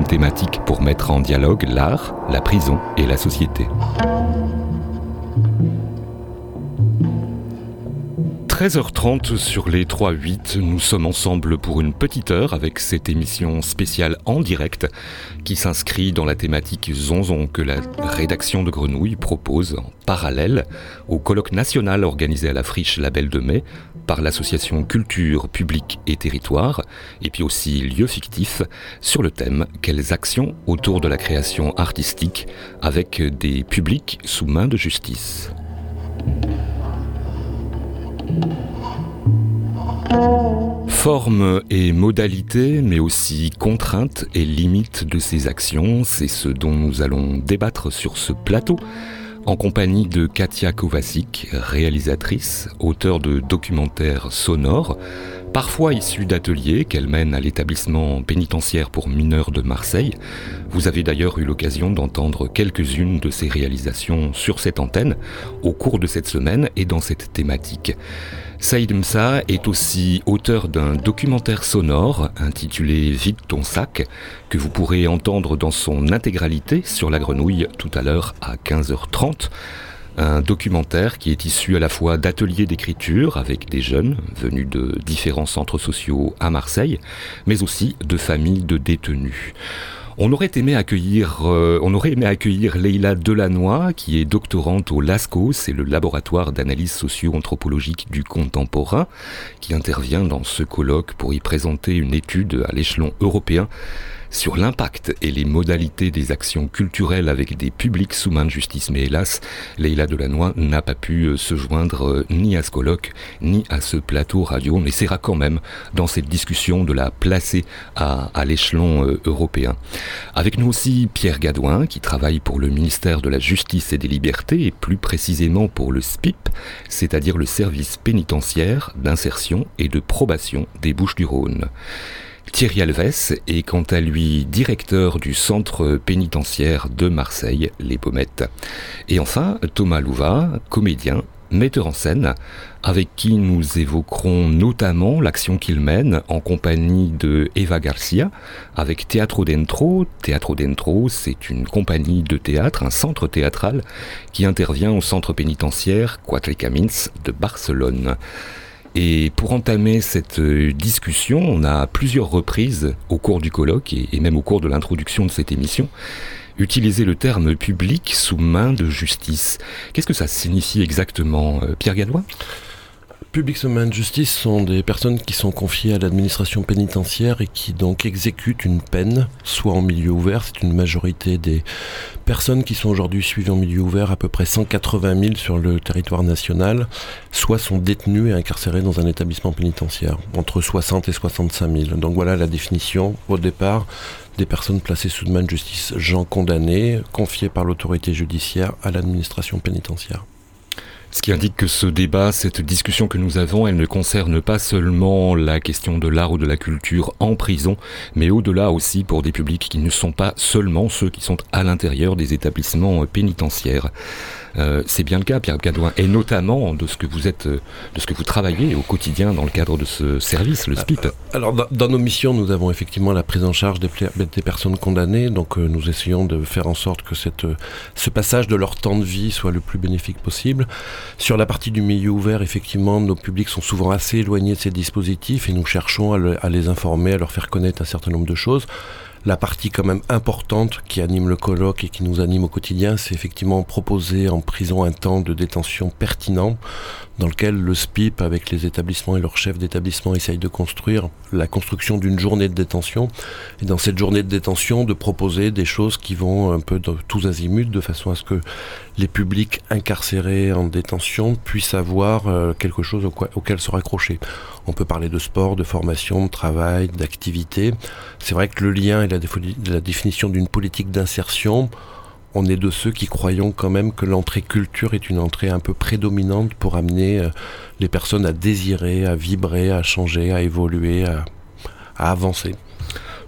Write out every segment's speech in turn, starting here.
une thématique pour mettre en dialogue l'art, la prison et la société. 13h30 sur les 3-8, nous sommes ensemble pour une petite heure avec cette émission spéciale en direct qui s'inscrit dans la thématique Zonzon que la rédaction de Grenouille propose en parallèle au colloque national organisé à la Friche la Belle de Mai par l'association Culture, Public et Territoire et puis aussi Lieux Fictifs sur le thème « Quelles actions autour de la création artistique avec des publics sous main de justice ?» Forme et modalité, mais aussi contraintes et limites de ces actions, c'est ce dont nous allons débattre sur ce plateau, en compagnie de Katia Kovacic, réalisatrice, auteure de documentaires sonores, parfois issus d'ateliers qu'elle mène à l'établissement pénitentiaire pour mineurs de Marseille. Vous avez d'ailleurs eu l'occasion d'entendre quelques-unes de ces réalisations sur cette antenne au cours de cette semaine et dans cette thématique. Saïd Msa est aussi auteur d'un documentaire sonore intitulé « Vide ton sac » que vous pourrez entendre dans son intégralité sur la Grenouille tout à l'heure à 15h30. Un documentaire qui est issu à la fois d'ateliers d'écriture avec des jeunes venus de différents centres sociaux à Marseille, mais aussi de familles de détenus. On aurait aimé accueillir Leïla Delannoy, qui est doctorante au LASCO, c'est le laboratoire d'analyse socio-anthropologique du contemporain, qui intervient dans ce colloque pour y présenter une étude à l'échelon européen sur l'impact et les modalités des actions culturelles avec des publics sous main de justice. Mais hélas, Leïla Delannoy n'a pas pu se joindre ni à ce colloque, ni à ce plateau radio. On essaiera quand même, dans cette discussion, de la placer à l'échelon européen. Avec nous aussi Pierre Gadouin, qui travaille pour le ministère de la Justice et des Libertés, et plus précisément pour le SPIP, c'est-à-dire le service pénitentiaire d'insertion et de probation des Bouches-du-Rhône. Thierry Alves est quant à lui directeur du centre pénitentiaire de Marseille, Les Pommettes. Et enfin, Thomas Louva, comédien, metteur en scène, avec qui nous évoquerons notamment l'action qu'il mène en compagnie de Eva Garcia, avec Teatro Dentro. Teatro Dentro, c'est une compagnie de théâtre, un centre théâtral qui intervient au centre pénitentiaire Quatre Camins de Barcelone. Et pour entamer cette discussion, on a à plusieurs reprises au cours du colloque et même au cours de l'introduction de cette émission, utilisé le terme public sous main de justice. Qu'est-ce que ça signifie exactement, Pierre Gadouin ? Public sous main de justice sont des personnes qui sont confiées à l'administration pénitentiaire et qui donc exécutent une peine, soit en milieu ouvert, c'est une majorité des personnes qui sont aujourd'hui suivies en milieu ouvert, à peu près 180 000 sur le territoire national, soit sont détenues et incarcérées dans un établissement pénitentiaire, entre 60 et 65 000. Donc voilà la définition au départ des personnes placées sous main de justice, gens condamnés, confiés par l'autorité judiciaire à l'administration pénitentiaire. Ce qui indique que ce débat, cette discussion que nous avons, elle ne concerne pas seulement la question de l'art ou de la culture en prison, mais au-delà aussi pour des publics qui ne sont pas seulement ceux qui sont à l'intérieur des établissements pénitentiaires. C'est bien le cas, Pierre Gadouin, et notamment de ce que vous travaillez au quotidien dans le cadre de ce service, le SPIP. Alors, dans nos missions, nous avons effectivement la prise en charge des personnes condamnées, donc nous essayons de faire en sorte que ce passage de leur temps de vie soit le plus bénéfique possible. Sur la partie du milieu ouvert, effectivement, nos publics sont souvent assez éloignés de ces dispositifs et nous cherchons à les informer, à leur faire connaître un certain nombre de choses. La partie quand même importante qui anime le colloque et qui nous anime au quotidien, c'est effectivement proposer en prison un temps de détention pertinent dans lequel le SPIP, avec les établissements et leurs chefs d'établissement, essayent de construire la construction d'une journée de détention. Et dans cette journée de détention, de proposer des choses qui vont un peu de tous azimuts, de façon à ce que les publics incarcérés en détention puissent avoir quelque chose auquel se raccrocher. On peut parler de sport, de formation, de travail, d'activité. C'est vrai que le lien et la définition d'une politique d'insertion, on est de ceux qui croyons quand même que l'entrée culture est une entrée un peu prédominante pour amener les personnes à désirer, à vibrer, à changer, à évoluer, à avancer.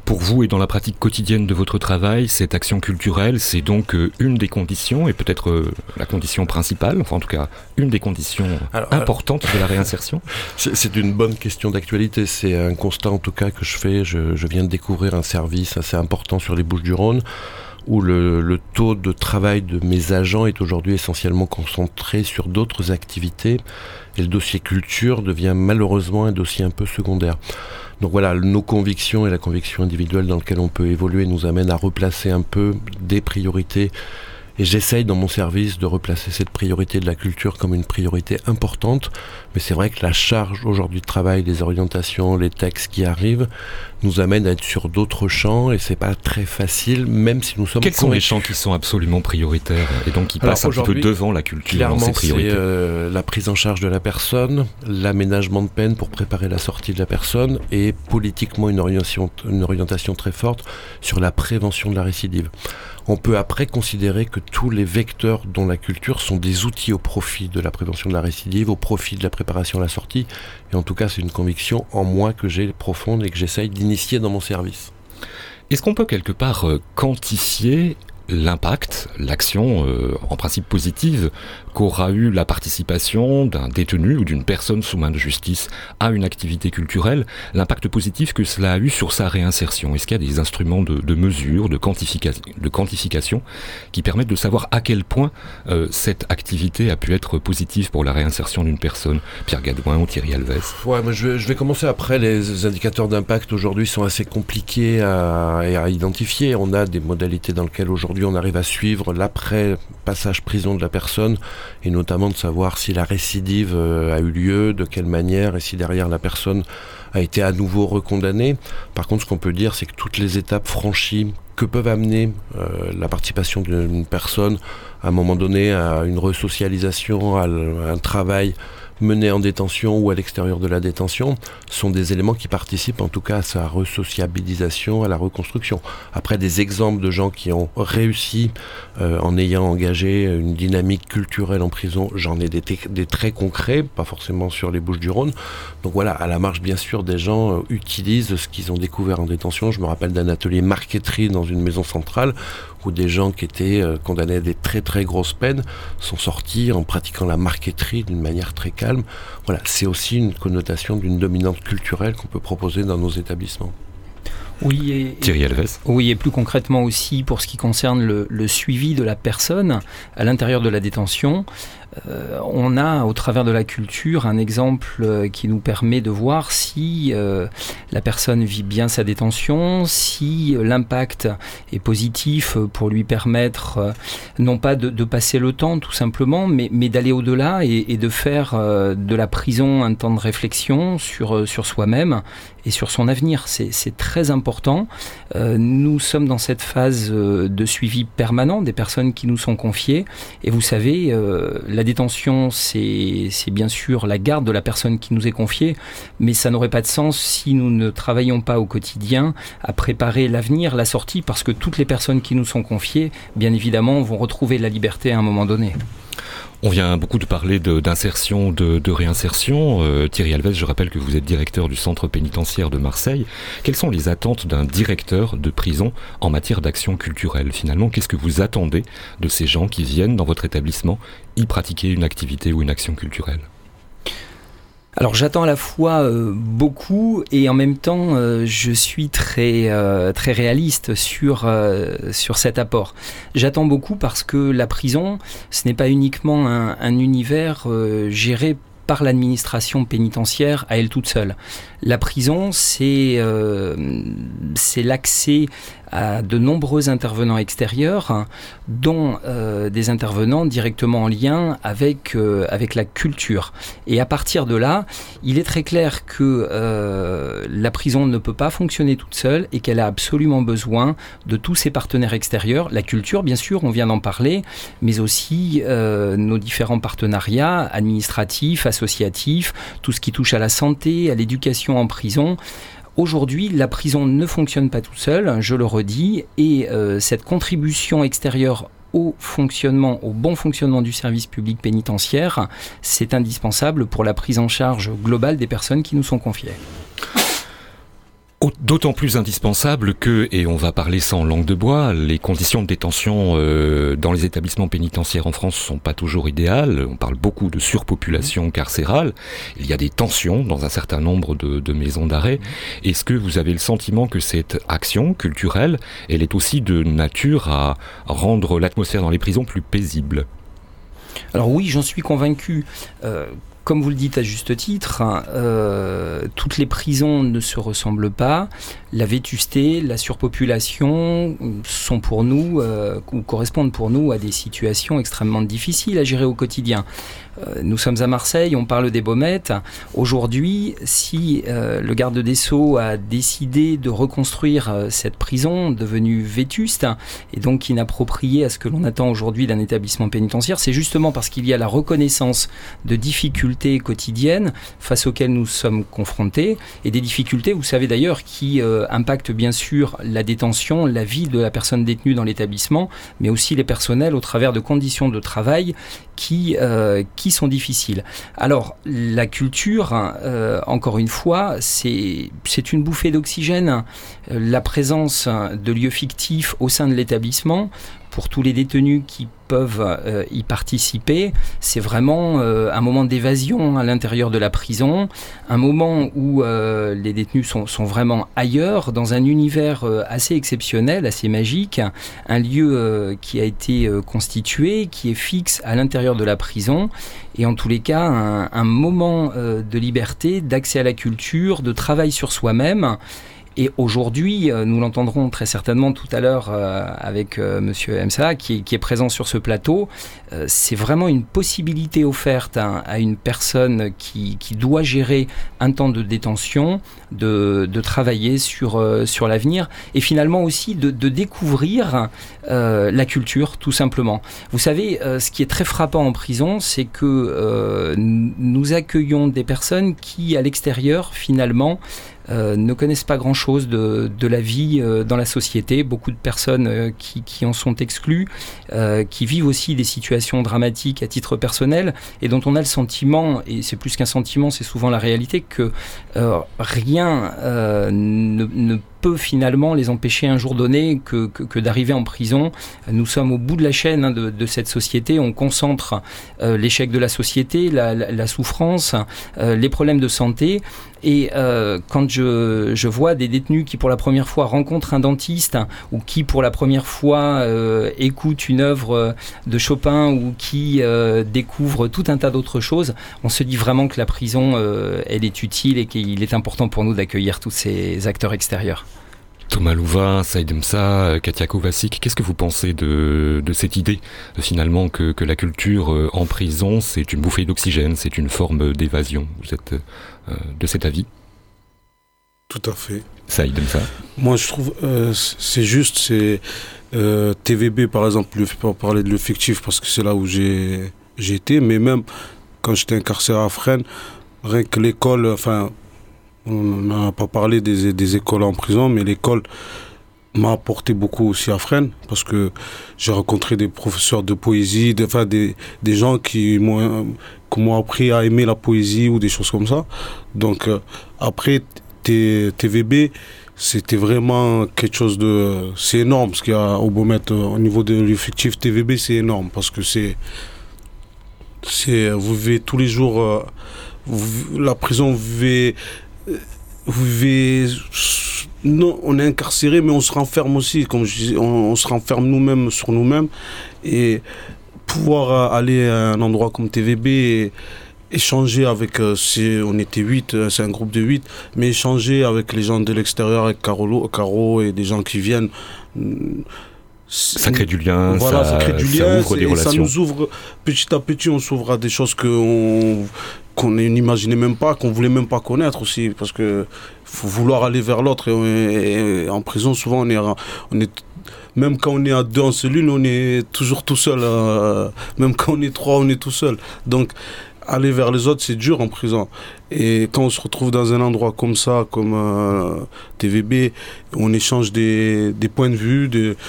Pour vous et dans la pratique quotidienne de votre travail, cette action culturelle, c'est donc une des conditions, et peut-être la condition principale, enfin en tout cas une des conditions importantes de la réinsertion? C'est une bonne question d'actualité, c'est un constat en tout cas que je fais. Je viens de découvrir un service assez important sur les Bouches-du-Rhône, où le taux de travail de mes agents est aujourd'hui essentiellement concentré sur d'autres activités, et le dossier culture devient malheureusement un dossier un peu secondaire. Donc voilà, nos convictions et la conviction individuelle dans laquelle on peut évoluer nous amènent à replacer un peu des priorités. Et j'essaye dans mon service de replacer cette priorité de la culture comme une priorité importante. Mais c'est vrai que la charge aujourd'hui de travail, les orientations, les textes qui arrivent, nous amènent à être sur d'autres champs et c'est pas très facile, même si nous sommes... Quels sont les champs qui sont absolument prioritaires et donc qui passent un petit peu devant la culture dans ces priorités? C'est la prise en charge de la personne, l'aménagement de peine pour préparer la sortie de la personne et politiquement une orientation très forte sur la prévention de la récidive. On peut après considérer que tous les vecteurs dont la culture sont des outils au profit de la prévention de la récidive, au profit de la préparation à la sortie. Et en tout cas, c'est une conviction en moi que j'ai profonde et que j'essaye d'initier dans mon service. Est-ce qu'on peut quelque part quantifier l'impact, l'action en principe positive qu'aura eu la participation d'un détenu ou d'une personne sous main de justice à une activité culturelle, l'impact positif que cela a eu sur sa réinsertion? Est-ce qu'il y a des instruments de mesure, de quantification qui permettent de savoir à quel point cette activité a pu être positive pour la réinsertion d'une personne? Pierre Gadouin ou Thierry Alves? Ouais, moi je vais commencer après. Les indicateurs d'impact aujourd'hui sont assez compliqués à identifier. On a des modalités dans lesquelles aujourd'hui on arrive à suivre l'après-passage prison de la personne et notamment de savoir si la récidive a eu lieu, de quelle manière et si derrière la personne a été à nouveau recondamnée. Par contre, ce qu'on peut dire, c'est que toutes les étapes franchies que peuvent amener la participation d'une personne à un moment donné à une resocialisation, à un travail mené en détention ou à l'extérieur de la détention, sont des éléments qui participent en tout cas à sa resociabilisation, à la reconstruction. Après, des exemples de gens qui ont réussi en ayant engagé une dynamique culturelle en prison, j'en ai des très concrets, pas forcément sur les Bouches-du-Rhône. Donc voilà, à la marge bien sûr, des gens utilisent ce qu'ils ont découvert en détention. Je me rappelle d'un atelier marqueterie dans une maison centrale où des gens qui étaient condamnés à des très très grosses peines sont sortis en pratiquant la marqueterie d'une manière très calme. Voilà, c'est aussi une connotation d'une dominante culturelle qu'on peut proposer dans nos établissements. Oui, Thierry Alves. Oui, et plus concrètement aussi pour ce qui concerne le suivi de la personne à l'intérieur de la détention. On a au travers de la culture un exemple qui nous permet de voir si la personne vit bien sa détention, si l'impact est positif pour lui permettre non pas de passer le temps tout simplement, mais d'aller au-delà et de faire de la prison un temps de réflexion sur soi-même et sur son avenir. C'est très important. Nous sommes dans cette phase de suivi permanent des personnes qui nous sont confiées et vous savez, la détention, c'est bien sûr la garde de la personne qui nous est confiée, mais ça n'aurait pas de sens si nous ne travaillions pas au quotidien à préparer l'avenir, la sortie, parce que toutes les personnes qui nous sont confiées, bien évidemment, vont retrouver la liberté à un moment donné. On vient beaucoup de parler d'insertion, de réinsertion. Thierry Alves, je rappelle que vous êtes directeur du centre pénitentiaire de Marseille. Quelles sont les attentes d'un directeur de prison en matière d'action culturelle? Finalement, qu'est-ce que vous attendez de ces gens qui viennent dans votre établissement y pratiquer une activité ou une action culturelle? Alors j'attends à la fois beaucoup et en même temps je suis très réaliste sur cet apport. J'attends beaucoup parce que la prison, ce n'est pas uniquement un univers géré par l'administration pénitentiaire à elle toute seule. La prison, c'est l'accès à de nombreux intervenants extérieurs, dont des intervenants directement en lien avec la culture. Et à partir de là, il est très clair que la prison ne peut pas fonctionner toute seule et qu'elle a absolument besoin de tous ses partenaires extérieurs. La culture, bien sûr, on vient d'en parler, mais aussi nos différents partenariats administratifs, associatifs, tout ce qui touche à la santé, à l'éducation en prison. Aujourd'hui, la prison ne fonctionne pas tout seul, je le redis, et cette contribution extérieure au bon fonctionnement du service public pénitentiaire, c'est indispensable pour la prise en charge globale des personnes qui nous sont confiées. D'autant plus indispensable que, et on va parler sans langue de bois, les conditions de détention dans les établissements pénitentiaires en France sont pas toujours idéales. On parle beaucoup de surpopulation carcérale. Il y a des tensions dans un certain nombre de maisons d'arrêt. Est-ce que vous avez le sentiment que cette action culturelle, elle est aussi de nature à rendre l'atmosphère dans les prisons plus paisible ? Alors oui, j'en suis convaincu. Comme vous le dites à juste titre, toutes les prisons ne se ressemblent pas. La vétusté, la surpopulation sont pour nous, ou correspondent pour nous à des situations extrêmement difficiles à gérer au quotidien. Nous sommes à Marseille, on parle des Baumettes. Aujourd'hui, si le garde des Sceaux a décidé de reconstruire cette prison devenue vétuste et donc inappropriée à ce que l'on attend aujourd'hui d'un établissement pénitentiaire, c'est justement parce qu'il y a la reconnaissance de difficultés quotidiennes face auxquelles nous sommes confrontés, et des difficultés, vous savez d'ailleurs, qui impactent bien sûr la détention, la vie de la personne détenue dans l'établissement, mais aussi les personnels au travers de conditions de travail qui sont difficiles. Alors, la culture, encore une fois, c'est une bouffée d'oxygène. La présence de lieux fictifs au sein de l'établissement, pour tous les détenus qui peuvent y participer, c'est vraiment un moment d'évasion à l'intérieur de la prison, un moment où les détenus sont vraiment ailleurs, dans un univers assez exceptionnel, assez magique, un lieu qui a été constitué, qui est fixe à l'intérieur de la prison, et en tous les cas un moment de liberté, d'accès à la culture, de travail sur soi-même. Et aujourd'hui, nous l'entendrons très certainement tout à l'heure avec Monsieur Msa, qui est présent sur ce plateau, c'est vraiment une possibilité offerte à une personne qui doit gérer un temps de détention, de travailler sur l'avenir, et finalement aussi de découvrir la culture, tout simplement. Vous savez, ce qui est très frappant en prison, c'est que nous accueillons des personnes qui, à l'extérieur, finalement, ne connaissent pas grand-chose de la vie dans la société. Beaucoup de personnes qui en sont exclues, qui vivent aussi des situations dramatiques à titre personnel, et dont on a le sentiment, et c'est plus qu'un sentiment, c'est souvent la réalité, que rien ne peut finalement les empêcher un jour donné que d'arriver en prison. Nous sommes au bout de la chaîne de cette société, on concentre l'échec de la société, la souffrance, les problèmes de santé, et quand je vois des détenus qui pour la première fois rencontrent un dentiste, ou qui pour la première fois écoutent une œuvre de Chopin, ou qui découvrent tout un tas d'autres choses, on se dit vraiment que la prison elle est utile, et qu'il est important pour nous d'accueillir tous ces acteurs extérieurs. Thomas Louvain, Saïd Msa, Katia Kovacic, qu'est-ce que vous pensez de cette idée finalement que la culture en prison, c'est une bouffée d'oxygène, c'est une forme d'évasion? Vous êtes de cet avis? Tout à fait. Saïd Msa. Moi je trouve c'est juste, c'est TVB par exemple, pour parler de le fictif parce que c'est là où j'ai été, mais même quand j'étais incarcéré à Fresnes, rien que l'école, enfin on n'a pas parlé des écoles en prison, mais l'école m'a apporté beaucoup aussi à Fresnes, parce que j'ai rencontré des professeurs de poésie, des gens qui m'ont appris à aimer la poésie ou des choses comme ça. Donc après TVB, c'était vraiment quelque chose de... C'est énorme ce qu'il y a au Baumettes au niveau de l'effectif TVB, c'est énorme, parce que vous vivez tous les jours... la prison, vous vivez, non, on est incarcéré, mais on se renferme aussi, comme je disais, on se renferme nous-mêmes sur nous-mêmes, et pouvoir aller à un endroit comme TVB et échanger avec, on était 8, c'est un groupe de 8, mais échanger avec les gens de l'extérieur, avec Caro et des gens qui viennent. Ça crée du lien, voilà, ça crée du lien, ouvre des relations. Ça nous ouvre, petit à petit, on s'ouvre à des choses qu'on n'imaginait même pas, qu'on voulait même pas connaître aussi, parce que faut vouloir aller vers l'autre, et en prison souvent on est même quand on est à 2 en cellule, on est toujours tout seul, même quand on est 3, on est tout seul. Donc aller vers les autres, c'est dur en prison. Et quand on se retrouve dans un endroit comme ça, comme TVB, on échange des points de vue.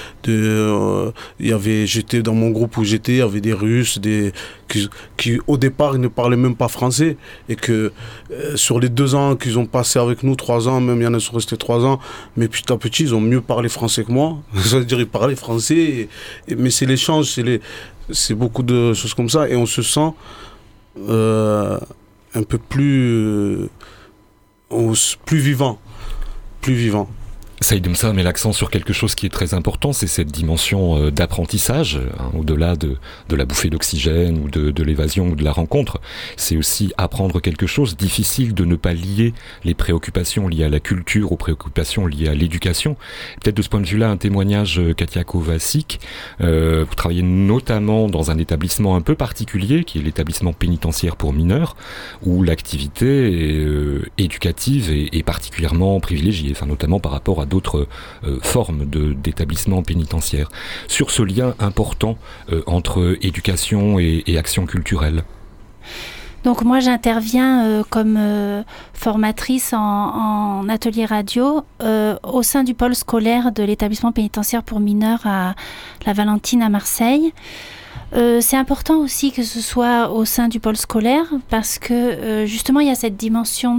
J'étais dans mon groupe où j'étais, il y avait des Russes, qui au départ ils ne parlaient même pas français, et que sur les 2 ans qu'ils ont passé avec nous, 3 ans, même il y en a qui sont restés 3 ans, mais petit à petit ils ont mieux parlé français que moi. C'est-à-dire ils parlaient français, mais c'est l'échange, c'est beaucoup de choses comme ça, et on se sent un peu plus vivant. Saïd Msa met l'accent sur quelque chose qui est très important, c'est cette dimension d'apprentissage, au-delà de la bouffée d'oxygène ou de l'évasion ou de la rencontre. C'est aussi apprendre quelque chose, difficile de ne pas lier les préoccupations liées à la culture aux préoccupations liées à l'éducation. Peut-être de ce point de vue-là, un témoignage, Katia Kovacic. Vous travaillez notamment dans un établissement un peu particulier, qui est l'établissement pénitentiaire pour mineurs, où l'activité éducative est particulièrement privilégiée, enfin, notamment par rapport à d'autres formes d'établissements pénitentiaires. Sur ce lien important entre éducation et action culturelle. Donc moi j'interviens comme formatrice en atelier radio au sein du pôle scolaire de l'établissement pénitentiaire pour mineurs à la Valentine à Marseille. C'est important aussi que ce soit au sein du pôle scolaire parce que justement il y a cette dimension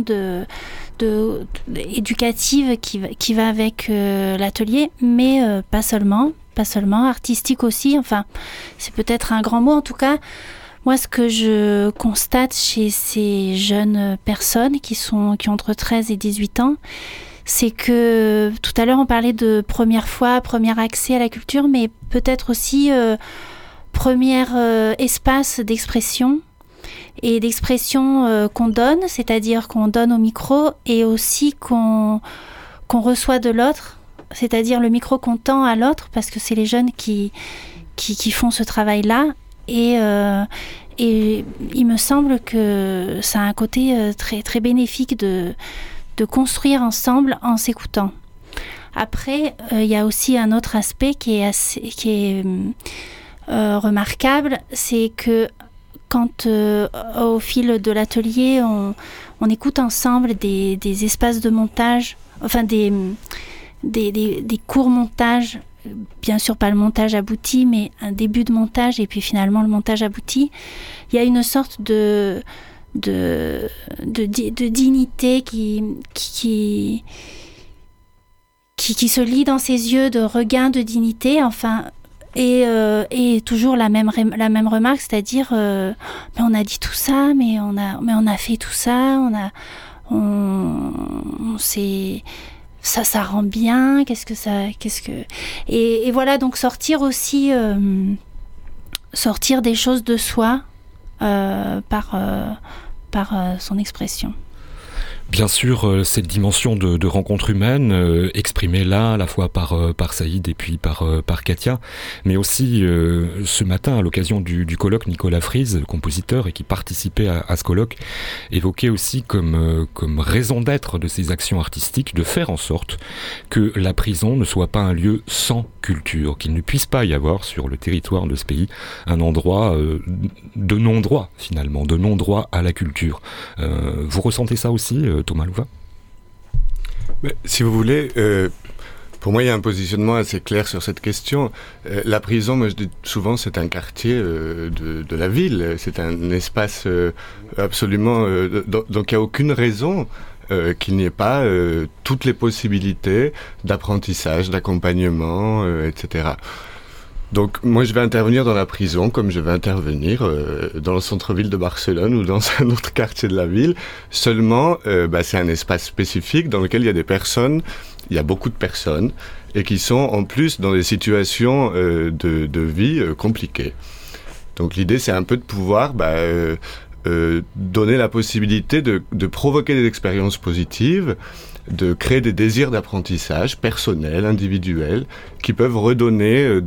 éducative qui va avec l'atelier, mais pas seulement, artistique aussi, enfin c'est peut-être un grand mot. En tout cas, moi ce que je constate chez ces jeunes personnes qui ont entre 13 et 18 ans, c'est que tout à l'heure on parlait de première fois, premier accès à la culture, mais peut-être aussi premier espace d'expression, et d'expression qu'on donne, c'est-à-dire qu'on donne au micro, et aussi qu'on reçoit de l'autre, c'est-à-dire le micro qu'on tend à l'autre, parce que c'est les jeunes qui font ce travail-là, et il me semble que ça a un côté très, très bénéfique de construire ensemble en s'écoutant. Après, il y a aussi un autre aspect qui est remarquable, c'est que quand au fil de l'atelier, on écoute ensemble des espaces de montage, enfin des courts montages, bien sûr pas le montage abouti, mais un début de montage et puis finalement le montage abouti. Il y a une sorte de dignité qui se lit dans ses yeux, de regain de dignité, enfin. Et toujours la même remarque, c'est-à-dire mais on a dit tout ça, mais on a fait tout ça, ça rend bien, et voilà, donc sortir des choses de soi par son expression. Bien sûr, cette dimension de rencontre humaine, exprimée là, à la fois par Saïd et puis par Katia, mais aussi ce matin, à l'occasion du colloque, Nicolas Fries, compositeur et qui participait à ce colloque, évoquait aussi comme raison d'être de ces actions artistiques, de faire en sorte que la prison ne soit pas un lieu sans culture, qu'il ne puisse pas y avoir sur le territoire de ce pays un endroit de non-droit, finalement, de non-droit à la culture. Vous ressentez ça aussi, Thomas Louva? Si vous voulez, pour moi il y a un positionnement assez clair sur cette question. La prison, moi je dis souvent, c'est un quartier de la ville, c'est un espace absolument... donc il n'y a aucune raison qu'il n'y ait pas toutes les possibilités d'apprentissage, d'accompagnement, etc. Donc moi je vais intervenir dans la prison comme je vais intervenir dans le centre-ville de Barcelone ou dans un autre quartier de la ville. Seulement, c'est un espace spécifique dans lequel il y a des personnes, il y a beaucoup de personnes, et qui sont en plus dans des situations de vie compliquées. Donc l'idée c'est un peu de pouvoir donner la possibilité de provoquer des expériences positives, de créer des désirs d'apprentissage personnels, individuels, qui peuvent redonner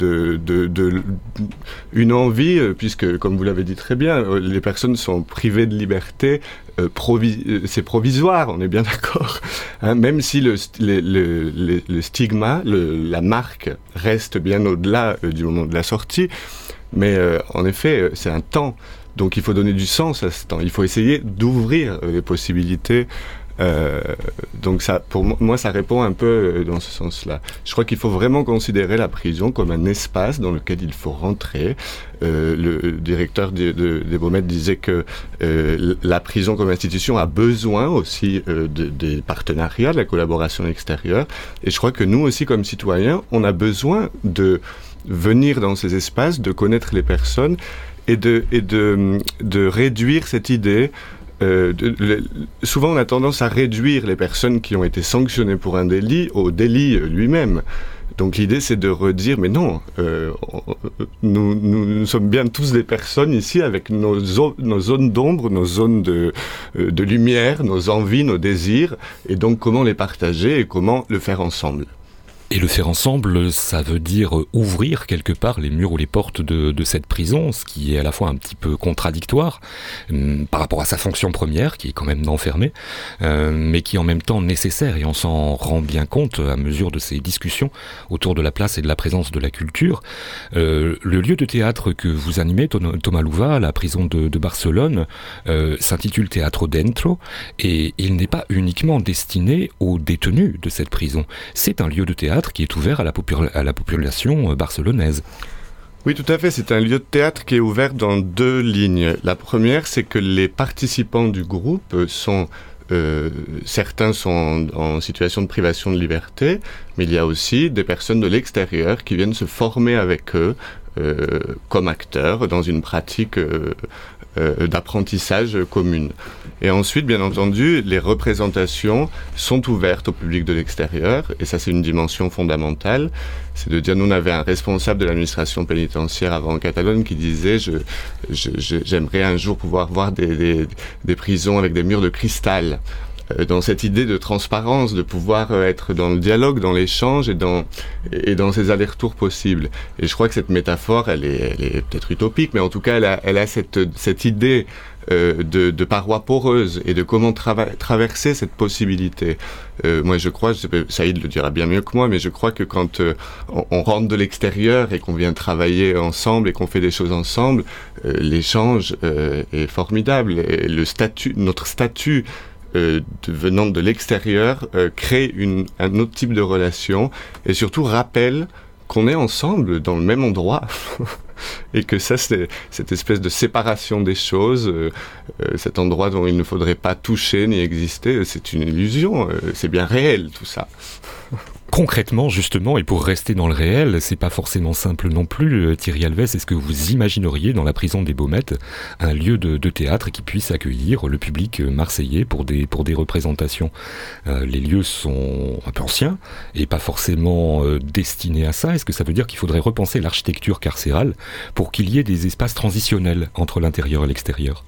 une envie, puisque, comme vous l'avez dit très bien, les personnes sont privées de liberté, c'est provisoire, on est bien d'accord, hein, même si le stigma, la marque reste bien au-delà du moment de la sortie. Mais en effet, c'est un temps. Donc il faut donner du sens à ce temps. Il faut essayer d'ouvrir les possibilités. Donc ça, pour moi, ça répond un peu dans ce sens-là. Je crois qu'il faut vraiment considérer la prison comme un espace dans lequel il faut rentrer. Le directeur des Baumettes disait que la prison comme institution a besoin aussi des partenariats, de la collaboration extérieure. Et je crois que nous aussi, comme citoyens, on a besoin de venir dans ces espaces, de connaître les personnes et de réduire cette idée. Souvent on a tendance à réduire les personnes qui ont été sanctionnées pour un délit au délit lui-même. Donc l'idée c'est de redire mais non, nous sommes bien tous des personnes ici avec nos zones d'ombre, nos zones de lumière, nos envies, nos désirs, et donc comment les partager et comment le faire ensemble. Et le faire ensemble, ça veut dire ouvrir quelque part les murs ou les portes de cette prison, ce qui est à la fois un petit peu contradictoire par rapport à sa fonction première, qui est quand même d'enfermer, mais qui est en même temps nécessaire, et on s'en rend bien compte à mesure de ces discussions autour de la place et de la présence de la culture. Le lieu de théâtre que vous animez, Thomas Louva, à la prison de Barcelone, s'intitule Teatro Dentro, et il n'est pas uniquement destiné aux détenus de cette prison. C'est un lieu de théâtre qui est ouvert à la population barcelonaise. Oui, tout à fait. C'est un lieu de théâtre qui est ouvert dans 2 lignes. La première, c'est que les participants du groupe sont... certains sont en situation de privation de liberté, mais il y a aussi des personnes de l'extérieur qui viennent se former avec eux comme acteurs dans une pratique d'apprentissage commune. Et ensuite, bien entendu, les représentations sont ouvertes au public de l'extérieur, et ça c'est une dimension fondamentale. C'est de dire, nous on avait un responsable de l'administration pénitentiaire avant en Catalogne qui disait j'aimerais un jour pouvoir voir des prisons avec des murs de cristal. Dans cette idée de transparence, de pouvoir être dans le dialogue, dans l'échange et dans ces allers-retours possibles. Et je crois que cette métaphore, elle est peut-être utopique, mais en tout cas, elle a cette idée de parois poreuses et de comment traverser cette possibilité. Moi, je crois, Saïd le dira bien mieux que moi, mais je crois que quand on rentre de l'extérieur et qu'on vient travailler ensemble et qu'on fait des choses ensemble, l'échange est formidable. Et notre statut venant de l'extérieur crée un autre type de relation et surtout rappelle qu'on est ensemble dans le même endroit et que ça c'est cette espèce de séparation des choses, cet endroit dont il ne faudrait pas toucher ni exister, c'est une illusion, c'est bien réel tout ça. Concrètement, justement, et pour rester dans le réel, c'est pas forcément simple non plus. Thierry Alves, est-ce que vous imagineriez dans la prison des Baumettes un lieu de théâtre qui puisse accueillir le public marseillais pour des représentations? Les lieux sont un peu anciens et pas forcément destinés à ça. Est-ce que ça veut dire qu'il faudrait repenser l'architecture carcérale pour qu'il y ait des espaces transitionnels entre l'intérieur et l'extérieur?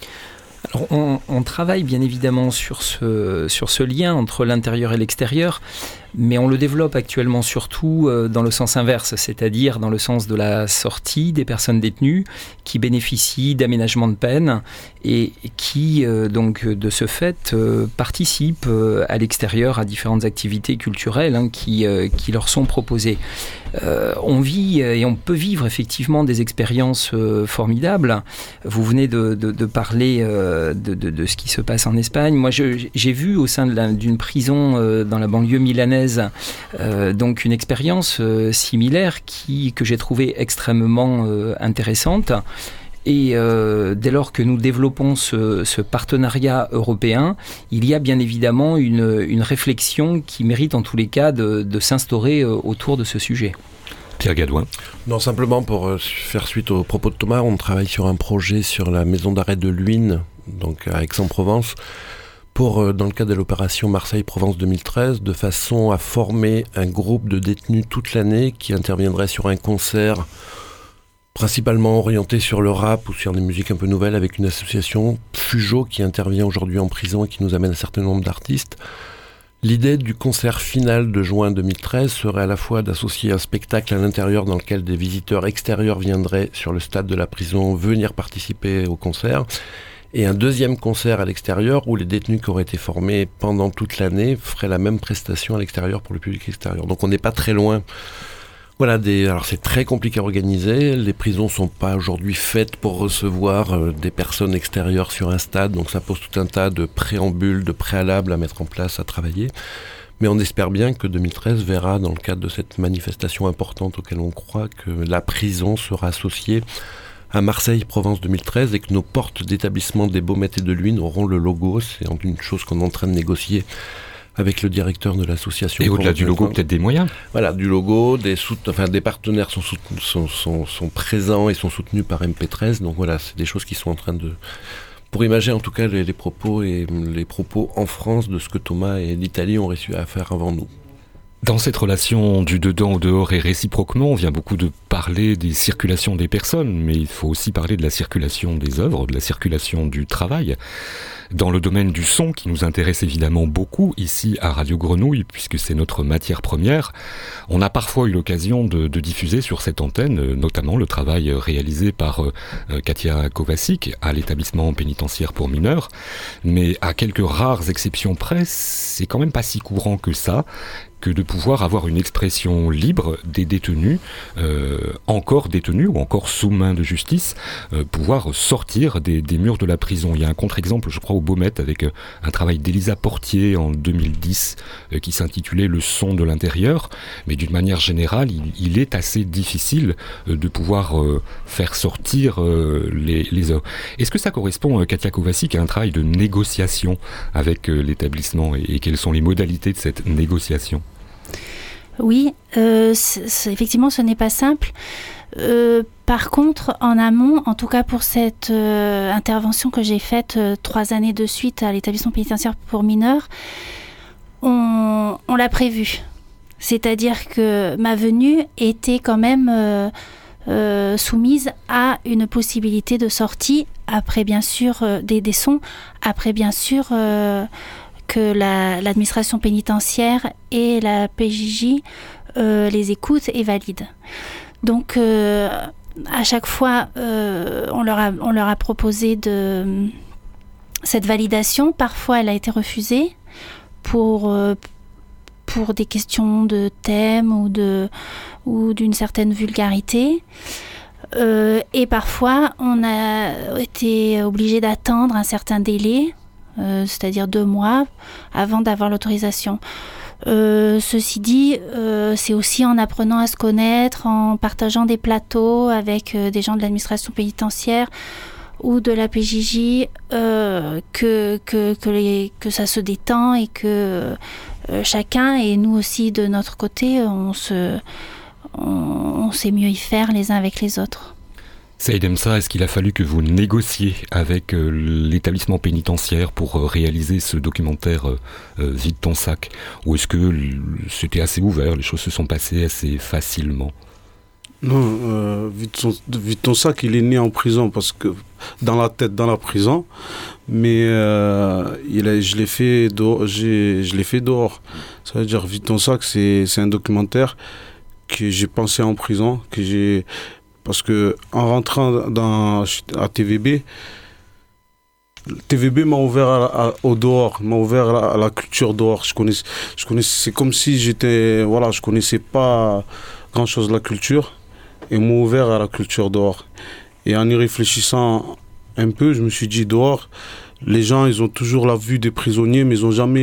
Alors on travaille bien évidemment sur ce lien entre l'intérieur et l'extérieur, mais on le développe actuellement surtout dans le sens inverse, c'est-à-dire dans le sens de la sortie des personnes détenues qui bénéficient d'aménagement de peine et qui, donc de ce fait, participent à l'extérieur à différentes activités culturelles qui leur sont proposées. On vit et on peut vivre effectivement des expériences formidables. Vous venez de parler de ce qui se passe en Espagne. Moi, j'ai vu au sein d'une prison dans la banlieue milanaise donc une expérience similaire que j'ai trouvée extrêmement intéressante. Et dès lors que nous développons ce partenariat européen, il y a bien évidemment une réflexion qui mérite en tous les cas de s'instaurer autour de ce sujet. Pierre Gadouin. Non, simplement pour faire suite aux propos de Thomas, on travaille sur un projet sur la maison d'arrêt de Luynes, donc à Aix-en-Provence, dans le cadre de l'opération Marseille-Provence 2013, de façon à former un groupe de détenus toute l'année qui interviendrait sur un concert principalement orienté sur le rap ou sur des musiques un peu nouvelles avec une association, Fujo, qui intervient aujourd'hui en prison et qui nous amène un certain nombre d'artistes. L'idée du concert final de juin 2013 serait à la fois d'associer un spectacle à l'intérieur dans lequel des visiteurs extérieurs viendraient sur le stade de la prison venir participer au concert, et un deuxième concert à l'extérieur où les détenus qui auraient été formés pendant toute l'année feraient la même prestation à l'extérieur pour le public extérieur. Donc on n'est pas très loin. Voilà, alors c'est très compliqué à organiser. Les prisons sont pas aujourd'hui faites pour recevoir des personnes extérieures sur un stade, donc ça pose tout un tas de préambules, de préalables à mettre en place, à travailler. Mais on espère bien que 2013 verra, dans le cadre de cette manifestation importante auquel on croit, que la prison sera associée à Marseille Provence 2013 et que nos portes d'établissement des Baumettes et de Luynes auront le logo. C'est une chose qu'on est en train de négocier avec le directeur de l'association. Et au-delà du logo, peut-être des moyens. Voilà, du logo, des partenaires sont présents et sont soutenus par MP13. Donc voilà, c'est des choses qui sont en train de... Pour imaginer en tout cas les propos en France de ce que Thomas et l'Italie ont réussi à faire avant nous. Dans cette relation du dedans au dehors et réciproquement, on vient beaucoup de parler des circulations des personnes, mais il faut aussi parler de la circulation des œuvres, de la circulation du travail. Dans le domaine du son, qui nous intéresse évidemment beaucoup ici à Radio Grenouille, puisque c'est notre matière première, on a parfois eu l'occasion de diffuser sur cette antenne, notamment le travail réalisé par Katia Kovacic à l'établissement pénitentiaire pour mineurs. Mais à quelques rares exceptions près, c'est quand même pas si courant que ça, que de pouvoir avoir une expression libre des détenus, encore détenus ou encore sous main de justice, pouvoir sortir des murs de la prison. Il y a un contre-exemple, je crois, au Baumettes, avec un travail d'Elisa Portier en 2010, qui s'intitulait « Le son de l'intérieur », mais d'une manière générale, il est assez difficile de pouvoir faire sortir les œuvres. Est-ce que ça correspond, Katia Kovacic, à un travail de négociation avec l'établissement, et quelles sont les modalités de cette négociation ? Oui, effectivement, ce n'est pas simple. Par contre, en amont, en tout cas pour cette intervention que j'ai faite 3 années de suite à l'établissement pénitentiaire pour mineurs, on l'a prévu. C'est-à-dire que ma venue était quand même soumise à une possibilité de sortie, après bien sûr des sons, après bien sûr... que l'administration pénitentiaire et la PJJ les écoutent et valident. Donc, à chaque fois, on leur a proposé cette validation. Parfois, elle a été refusée pour des questions de thème ou d'une certaine vulgarité. Et parfois, on a été obligé d'attendre un certain délai, c'est-à-dire 2 mois avant d'avoir l'autorisation. Ceci dit, c'est aussi en apprenant à se connaître, en partageant des plateaux avec des gens de l'administration pénitentiaire ou de la PJJ, que ça se détend et que chacun, et nous aussi de notre côté, on sait mieux y faire les uns avec les autres. Saïd Emsa, est-ce qu'il a fallu que vous négociez avec l'établissement pénitentiaire pour réaliser ce documentaire Vide ton sac, ou est-ce que c'était assez ouvert, les choses se sont passées assez facilement? Non, Vide ton sac, il est né en prison, parce que dans la tête, dans la prison, mais je l'ai fait dehors. Ça veut dire Vide ton sac, c'est un documentaire que j'ai pensé en prison, parce que en rentrant à TVB m'a ouvert au dehors, m'a ouvert à la culture dehors. Je connaissais, c'est comme si je connaissais pas grand chose de la culture, et m'a ouvert à la culture dehors. Et en y réfléchissant un peu, je me suis dit, dehors, les gens, ils ont toujours la vue des prisonniers, mais ils n'ont jamais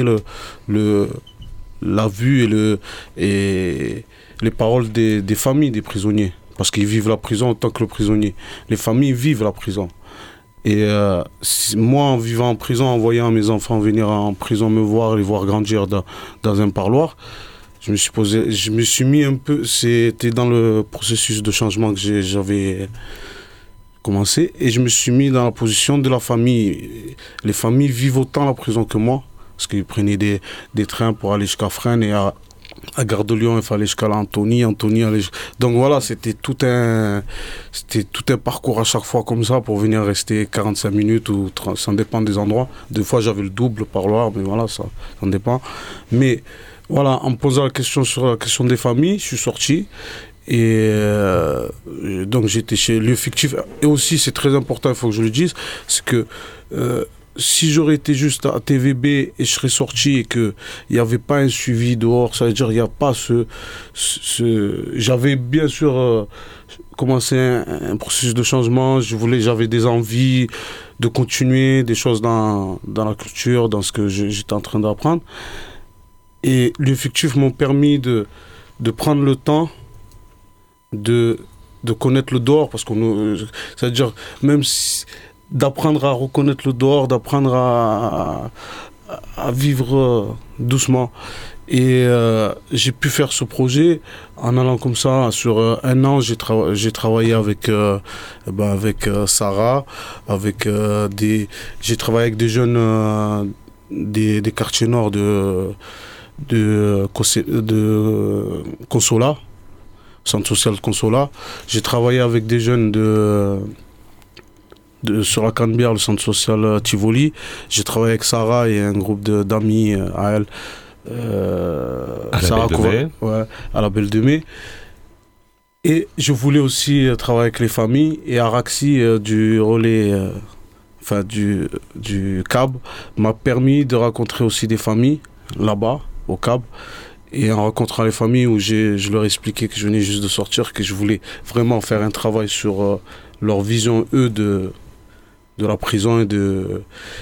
la vue et les paroles des familles des prisonniers. Parce qu'ils vivent la prison en tant que le prisonnier. Les familles vivent la prison. Et moi, en vivant en prison, en voyant mes enfants venir en prison me voir, les voir grandir dans un parloir, je me suis mis un peu... C'était dans le processus de changement que j'avais commencé. Et je me suis mis dans la position de la famille. Les familles vivent autant la prison que moi. Parce qu'ils prenaient des trains pour aller jusqu'à Fresnes, et à Gare de Lyon, il fallait jusqu'à Antony allait... Donc voilà, c'était tout un parcours à chaque fois comme ça pour venir rester 45 minutes ou 30, ça dépend des endroits. Des fois j'avais le double parloir, mais voilà, ça dépend. Mais voilà, en me posant la question sur la question des familles, je suis sorti. Et donc j'étais chez Lieu Fictif. Et aussi, c'est très important, il faut que je le dise, c'est que si j'aurais été juste à TVB et je serais sorti et qu'il n'y avait pas un suivi dehors, ça veut dire qu'il n'y a pas J'avais bien sûr commencé un processus de changement, j'avais des envies de continuer des choses dans la culture, dans ce que j'étais en train d'apprendre. Et l'effectif m'ont permis de prendre le temps de connaître le dehors, parce c'est-à-dire même d'apprendre à reconnaître le dehors, d'apprendre à vivre doucement. Et j'ai pu faire ce projet en allant comme ça. Sur un an, j'ai travaillé avec Sarah, j'ai travaillé avec des jeunes des quartiers nord de Consola, centre social Consola. J'ai travaillé avec des jeunes sur la Canebière, le centre social Tivoli. J'ai travaillé avec Sarah et un groupe d'amis à elle. À la Belle de Mai. Ouais, à la Belle de Mai. Et je voulais aussi travailler avec les familles. Et Araxi du relais, du CAB, m'a permis de rencontrer aussi des familles là-bas, au CAB. Et en rencontrant les familles où je leur ai expliqué que je venais juste de sortir, que je voulais vraiment faire un travail sur leur vision, eux, de la prison et de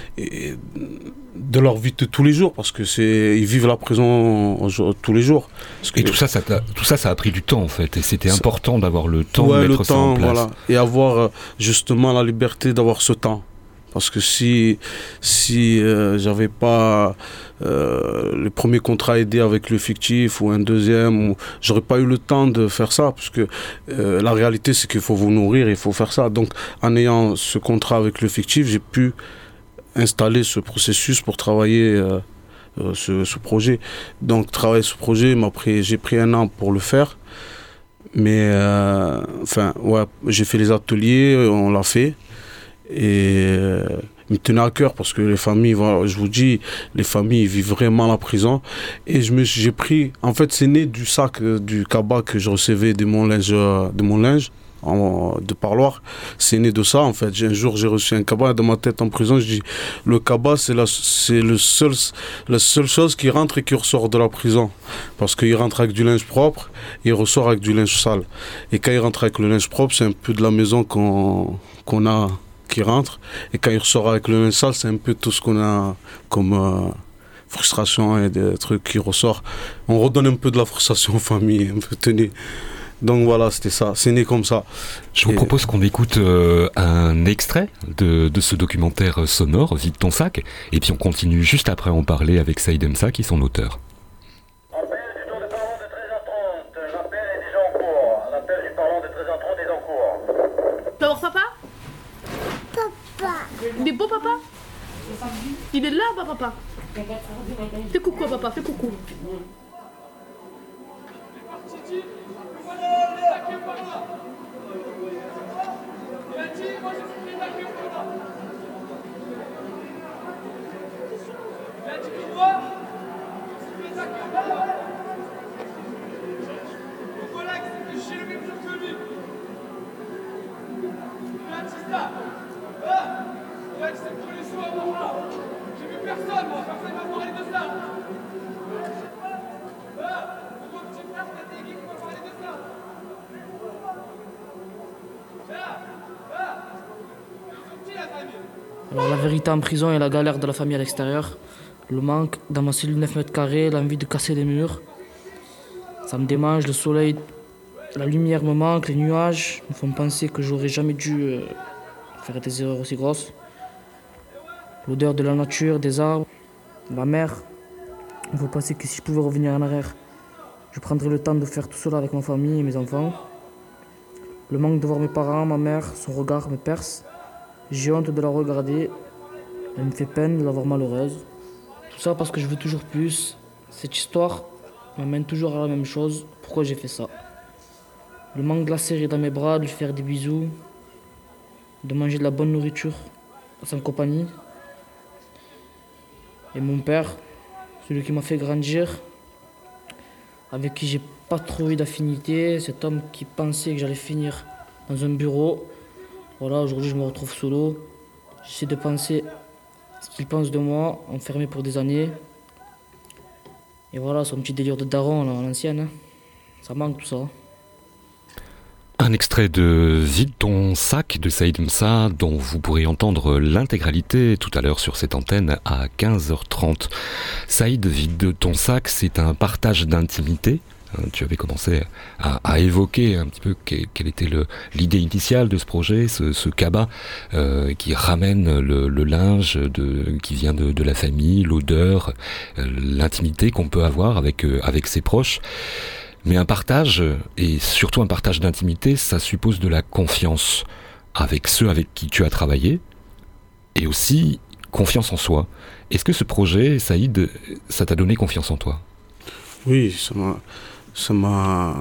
leur vie de tous les jours, parce que ils vivent la prison tous les jours. Et tout ça a pris du temps en fait, et c'était important d'avoir le temps de mettre ça en place. Voilà. Et avoir justement la liberté d'avoir ce temps. Parce que si j'avais pas le premier contrat aidé avec le fictif ou un deuxième, j'aurais pas eu le temps de faire ça, parce que la réalité c'est qu'il faut vous nourrir, il faut faire ça. Donc en ayant ce contrat avec le fictif, j'ai pu installer ce processus pour travailler ce projet. Donc travailler ce projet, j'ai pris un an pour le faire. Mais j'ai fait les ateliers, on l'a fait. Et il me tenait à cœur, parce que les familles, voilà, je vous dis, les familles vivent vraiment la prison. Et j'ai pris, en fait, c'est né du sac du cabas que je recevais de mon linge de parloir. C'est né de ça, en fait. Un jour, j'ai reçu un cabas dans ma tête en prison. Je dis, le cabas, c'est la seule chose qui rentre et qui ressort de la prison. Parce qu'il rentre avec du linge propre et il ressort avec du linge sale. Et quand il rentre avec le linge propre, c'est un peu de la maison qu'on a qui rentre, et quand il ressort avec le linge sale, c'est un peu tout ce qu'on a comme frustration et des trucs qui ressortent. On redonne un peu de la frustration aux familles, un peu tenue. Donc voilà, c'était ça, c'est né comme ça. Je vous propose qu'on écoute un extrait de ce documentaire sonore, Vide ton sac, et puis on continue juste après à en parler avec Saïd Emsa, qui est son auteur. Il est beau, papa? Il est là, papa? Fais coucou, papa, fais coucou. Alors la vérité en prison et la galère de la famille à l'extérieur, le manque dans ma cellule 9 mètres carrés, l'envie de casser les murs, ça me démange, le soleil, la lumière me manque, les nuages me font penser que j'aurais jamais dû faire des erreurs aussi grosses. L'odeur de la nature, des arbres, la mer, il faut penser que si je pouvais revenir en arrière, je prendrais le temps de faire tout cela avec ma famille et mes enfants. Le manque de voir mes parents, ma mère, son regard me perce. J'ai honte de la regarder, elle me fait peine de la voir malheureuse. Tout ça parce que je veux toujours plus. Cette histoire m'amène toujours à la même chose. Pourquoi j'ai fait ça? Le manque de la serrer dans mes bras, de lui faire des bisous, de manger de la bonne nourriture à sa compagnie. Et mon père, celui qui m'a fait grandir, avec qui j'ai pas trop eu d'affinité, cet homme qui pensait que j'allais finir dans un bureau. Voilà, aujourd'hui je me retrouve solo. J'essaie de penser ce qu'il pense de moi, enfermé pour des années. Et voilà, son petit délire de daron, là, à l'ancienne. Hein. Ça manque tout ça. Un extrait de Vide ton sac de Saïd Msa, dont vous pourrez entendre l'intégralité tout à l'heure sur cette antenne à 15h30. Saïd, Vide ton sac, c'est un partage d'intimité. Tu avais commencé à évoquer un petit peu quelle était l'idée initiale de ce projet, ce cabas qui ramène le linge qui vient de la famille, l'odeur, l'intimité qu'on peut avoir avec ses proches. Mais un partage, et surtout un partage d'intimité, ça suppose de la confiance avec ceux avec qui tu as travaillé, et aussi confiance en soi. Est-ce que ce projet, Saïd, ça t'a donné confiance en toi ? Oui, ça m'a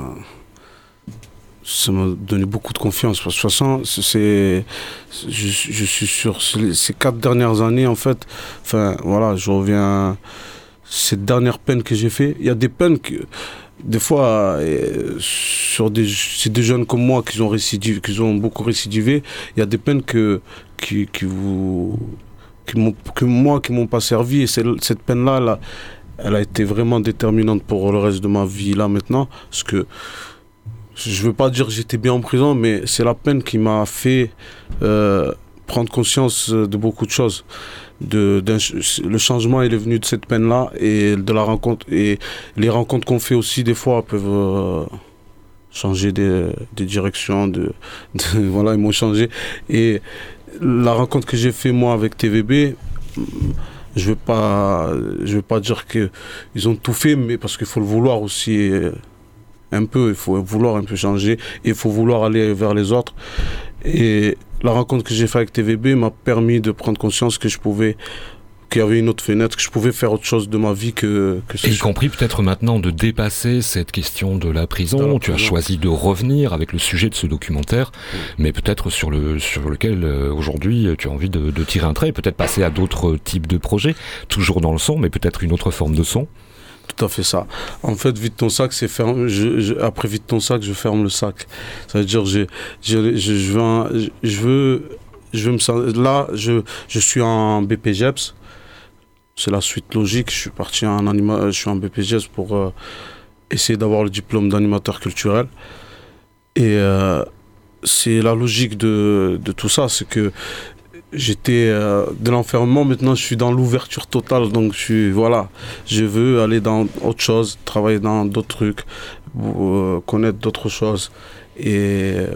donné beaucoup de confiance. Parce que de toute façon, je suis sur ces 4 dernières années, en fait, enfin, voilà, je reviens... Cette dernière peine que j'ai fait, il y a des peines que... Des fois, c'est des jeunes comme moi qui ont beaucoup récidivé. Il y a des peines qui m'ont pas servi. Et cette peine-là, elle a été vraiment déterminante pour le reste de ma vie là maintenant. Parce que je veux pas dire que j'étais bien en prison, mais c'est la peine qui m'a fait prendre conscience de beaucoup de choses. Le changement il est venu de cette peine-là et de la rencontre, et les rencontres qu'on fait aussi des fois peuvent changer des directions, voilà, ils m'ont changé. Et la rencontre que j'ai fait moi avec TVB, je veux pas dire qu'ils ont tout fait, mais parce qu'il faut le vouloir aussi un peu, il faut vouloir un peu changer, et il faut vouloir aller vers les autres. Et la rencontre que j'ai faite avec TVB m'a permis de prendre conscience qu'il y avait une autre fenêtre, que je pouvais faire autre chose de ma vie que et y compris peut-être maintenant de dépasser cette question de la prison. Tu as choisi de revenir avec le sujet de ce documentaire, mais peut-être sur lequel aujourd'hui tu as envie de tirer un trait, peut-être passer à d'autres types de projets, toujours dans le son, mais peut-être une autre forme de son. Tout à fait ça. En fait, Vide ton sac, c'est ferme. Après Vide ton sac, je ferme le sac. Ça veut dire, je suis en BPGEPS. C'est la suite logique. Je suis parti je suis en BPGEPS pour essayer d'avoir le diplôme d'animateur culturel. Et c'est la logique de tout ça, c'est que j'étais de l'enfermement, maintenant je suis dans l'ouverture totale, donc je veux aller dans autre chose, travailler dans d'autres trucs, connaître d'autres choses, et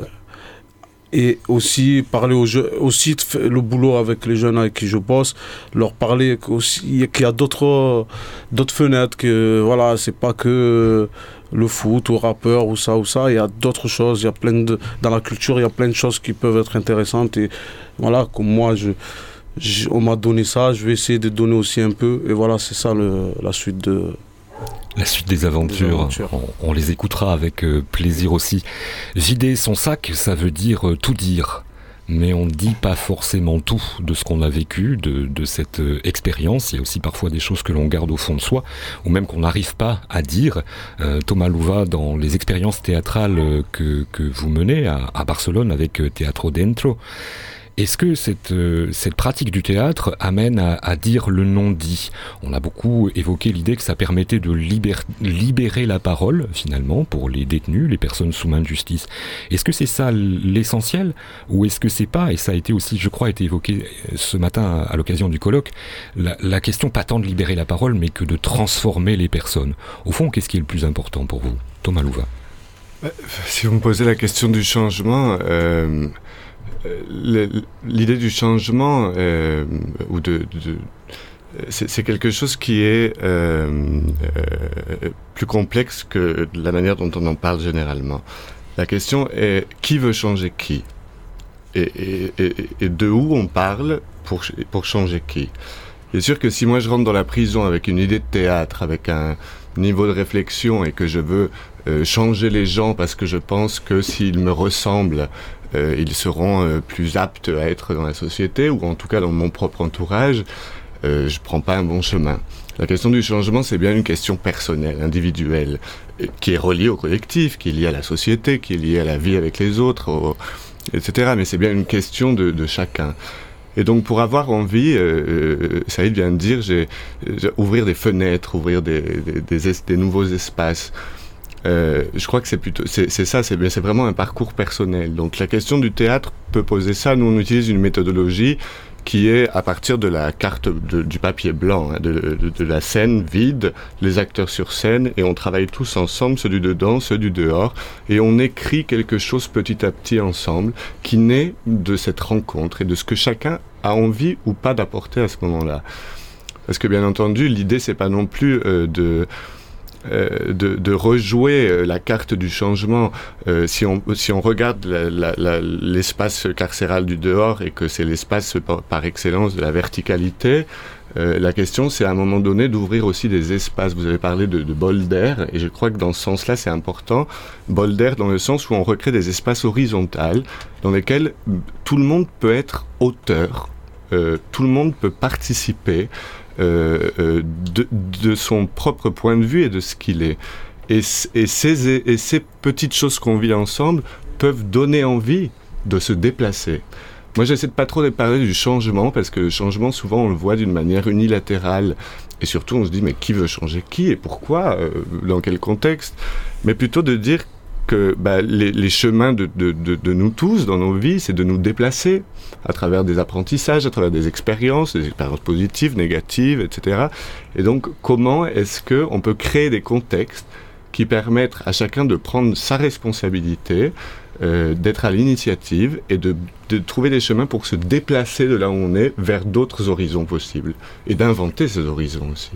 aussi parler aux jeunes, aussi le boulot avec les jeunes avec qui je bosse, leur parler aussi qu'il y a d'autres fenêtres, que voilà, c'est pas que le foot ou rappeur ou ça, il y a d'autres choses, il y a dans la culture, il y a plein de choses qui peuvent être intéressantes, et voilà, comme moi on m'a donné ça, je vais essayer de donner aussi un peu, et voilà, c'est ça la suite des aventures. On les écoutera avec plaisir aussi. Vider son sac, ça veut dire tout dire. Mais on ne dit pas forcément tout de ce qu'on a vécu, de cette expérience. Il y a aussi parfois des choses que l'on garde au fond de soi, ou même qu'on n'arrive pas à dire. Thomas Louva, dans les expériences théâtrales que vous menez à Barcelone avec Teatro Dentro, est-ce que cette pratique du théâtre amène à dire le non-dit ? On a beaucoup évoqué l'idée que ça permettait de libérer la parole, finalement, pour les détenus, les personnes sous main de justice. Est-ce que c'est ça l'essentiel ? Ou est-ce que c'est pas, et ça a été aussi, je crois, été évoqué ce matin à l'occasion du colloque, la question pas tant de libérer la parole, mais que de transformer les personnes. Au fond, qu'est-ce qui est le plus important pour vous ? Thomas Louva. Si vous me posez la question du changement... l'idée du changement c'est quelque chose qui est plus complexe que la manière dont on en parle généralement. La question est qui veut changer qui, et de où on parle pour changer qui. C'est sûr que si moi je rentre dans la prison avec une idée de théâtre, avec un niveau de réflexion, et que je veux changer les gens parce que je pense que s'ils me ressemblent, ils seront plus aptes à être dans la société, ou en tout cas dans mon propre entourage, je prends pas un bon chemin. La question du changement, c'est bien une question personnelle, individuelle, qui est reliée au collectif, qui est liée à la société, qui est liée à la vie avec les autres, etc. Mais c'est bien une question de chacun. Et donc pour avoir envie, Saïd vient de dire, ouvrir des fenêtres, ouvrir des nouveaux espaces. Je crois que c'est vraiment un parcours personnel. Donc la question du théâtre peut poser ça. Nous, on utilise une méthodologie qui est à partir de la carte du papier blanc, hein, de la scène vide, les acteurs sur scène, et on travaille tous ensemble, ceux du dedans, ceux du dehors, et on écrit quelque chose petit à petit ensemble, qui naît de cette rencontre et de ce que chacun a envie ou pas d'apporter à ce moment-là. Parce que bien entendu, l'idée c'est pas non plus de rejouer la carte du changement. Si on regarde l'espace carcéral du dehors et que c'est l'espace par excellence de la verticalité, la question c'est à un moment donné d'ouvrir aussi des espaces. Vous avez parlé de bol d'air, et je crois que dans ce sens-là c'est important. Bol d'air dans le sens où on recrée des espaces horizontaux dans lesquels tout le monde peut être auteur, tout le monde peut participer de son propre point de vue et de ce qu'il est. Et ces petites choses qu'on vit ensemble peuvent donner envie de se déplacer. Moi, j'essaie de pas trop de parler du changement, parce que le changement, souvent, on le voit d'une manière unilatérale. Et surtout, on se dit, mais qui veut changer qui et pourquoi, dans quel contexte? Mais plutôt de dire que les chemins de nous tous dans nos vies, c'est de nous déplacer à travers des apprentissages, à travers des expériences positives, négatives, etc. Et donc, comment est-ce qu'on peut créer des contextes qui permettent à chacun de prendre sa responsabilité, d'être à l'initiative et de trouver des chemins pour se déplacer de là où on est vers d'autres horizons possibles, et d'inventer ces horizons aussi.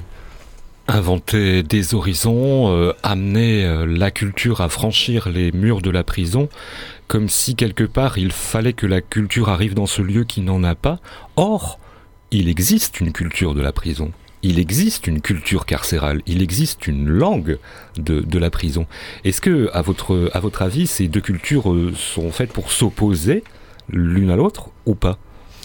Inventer des horizons, amener la culture à franchir les murs de la prison, comme si quelque part il fallait que la culture arrive dans ce lieu qui n'en a pas. Or, il existe une culture de la prison, il existe une culture carcérale, il existe une langue de la prison. Est-ce que, à votre avis, ces deux cultures sont faites pour s'opposer l'une à l'autre ou pas ?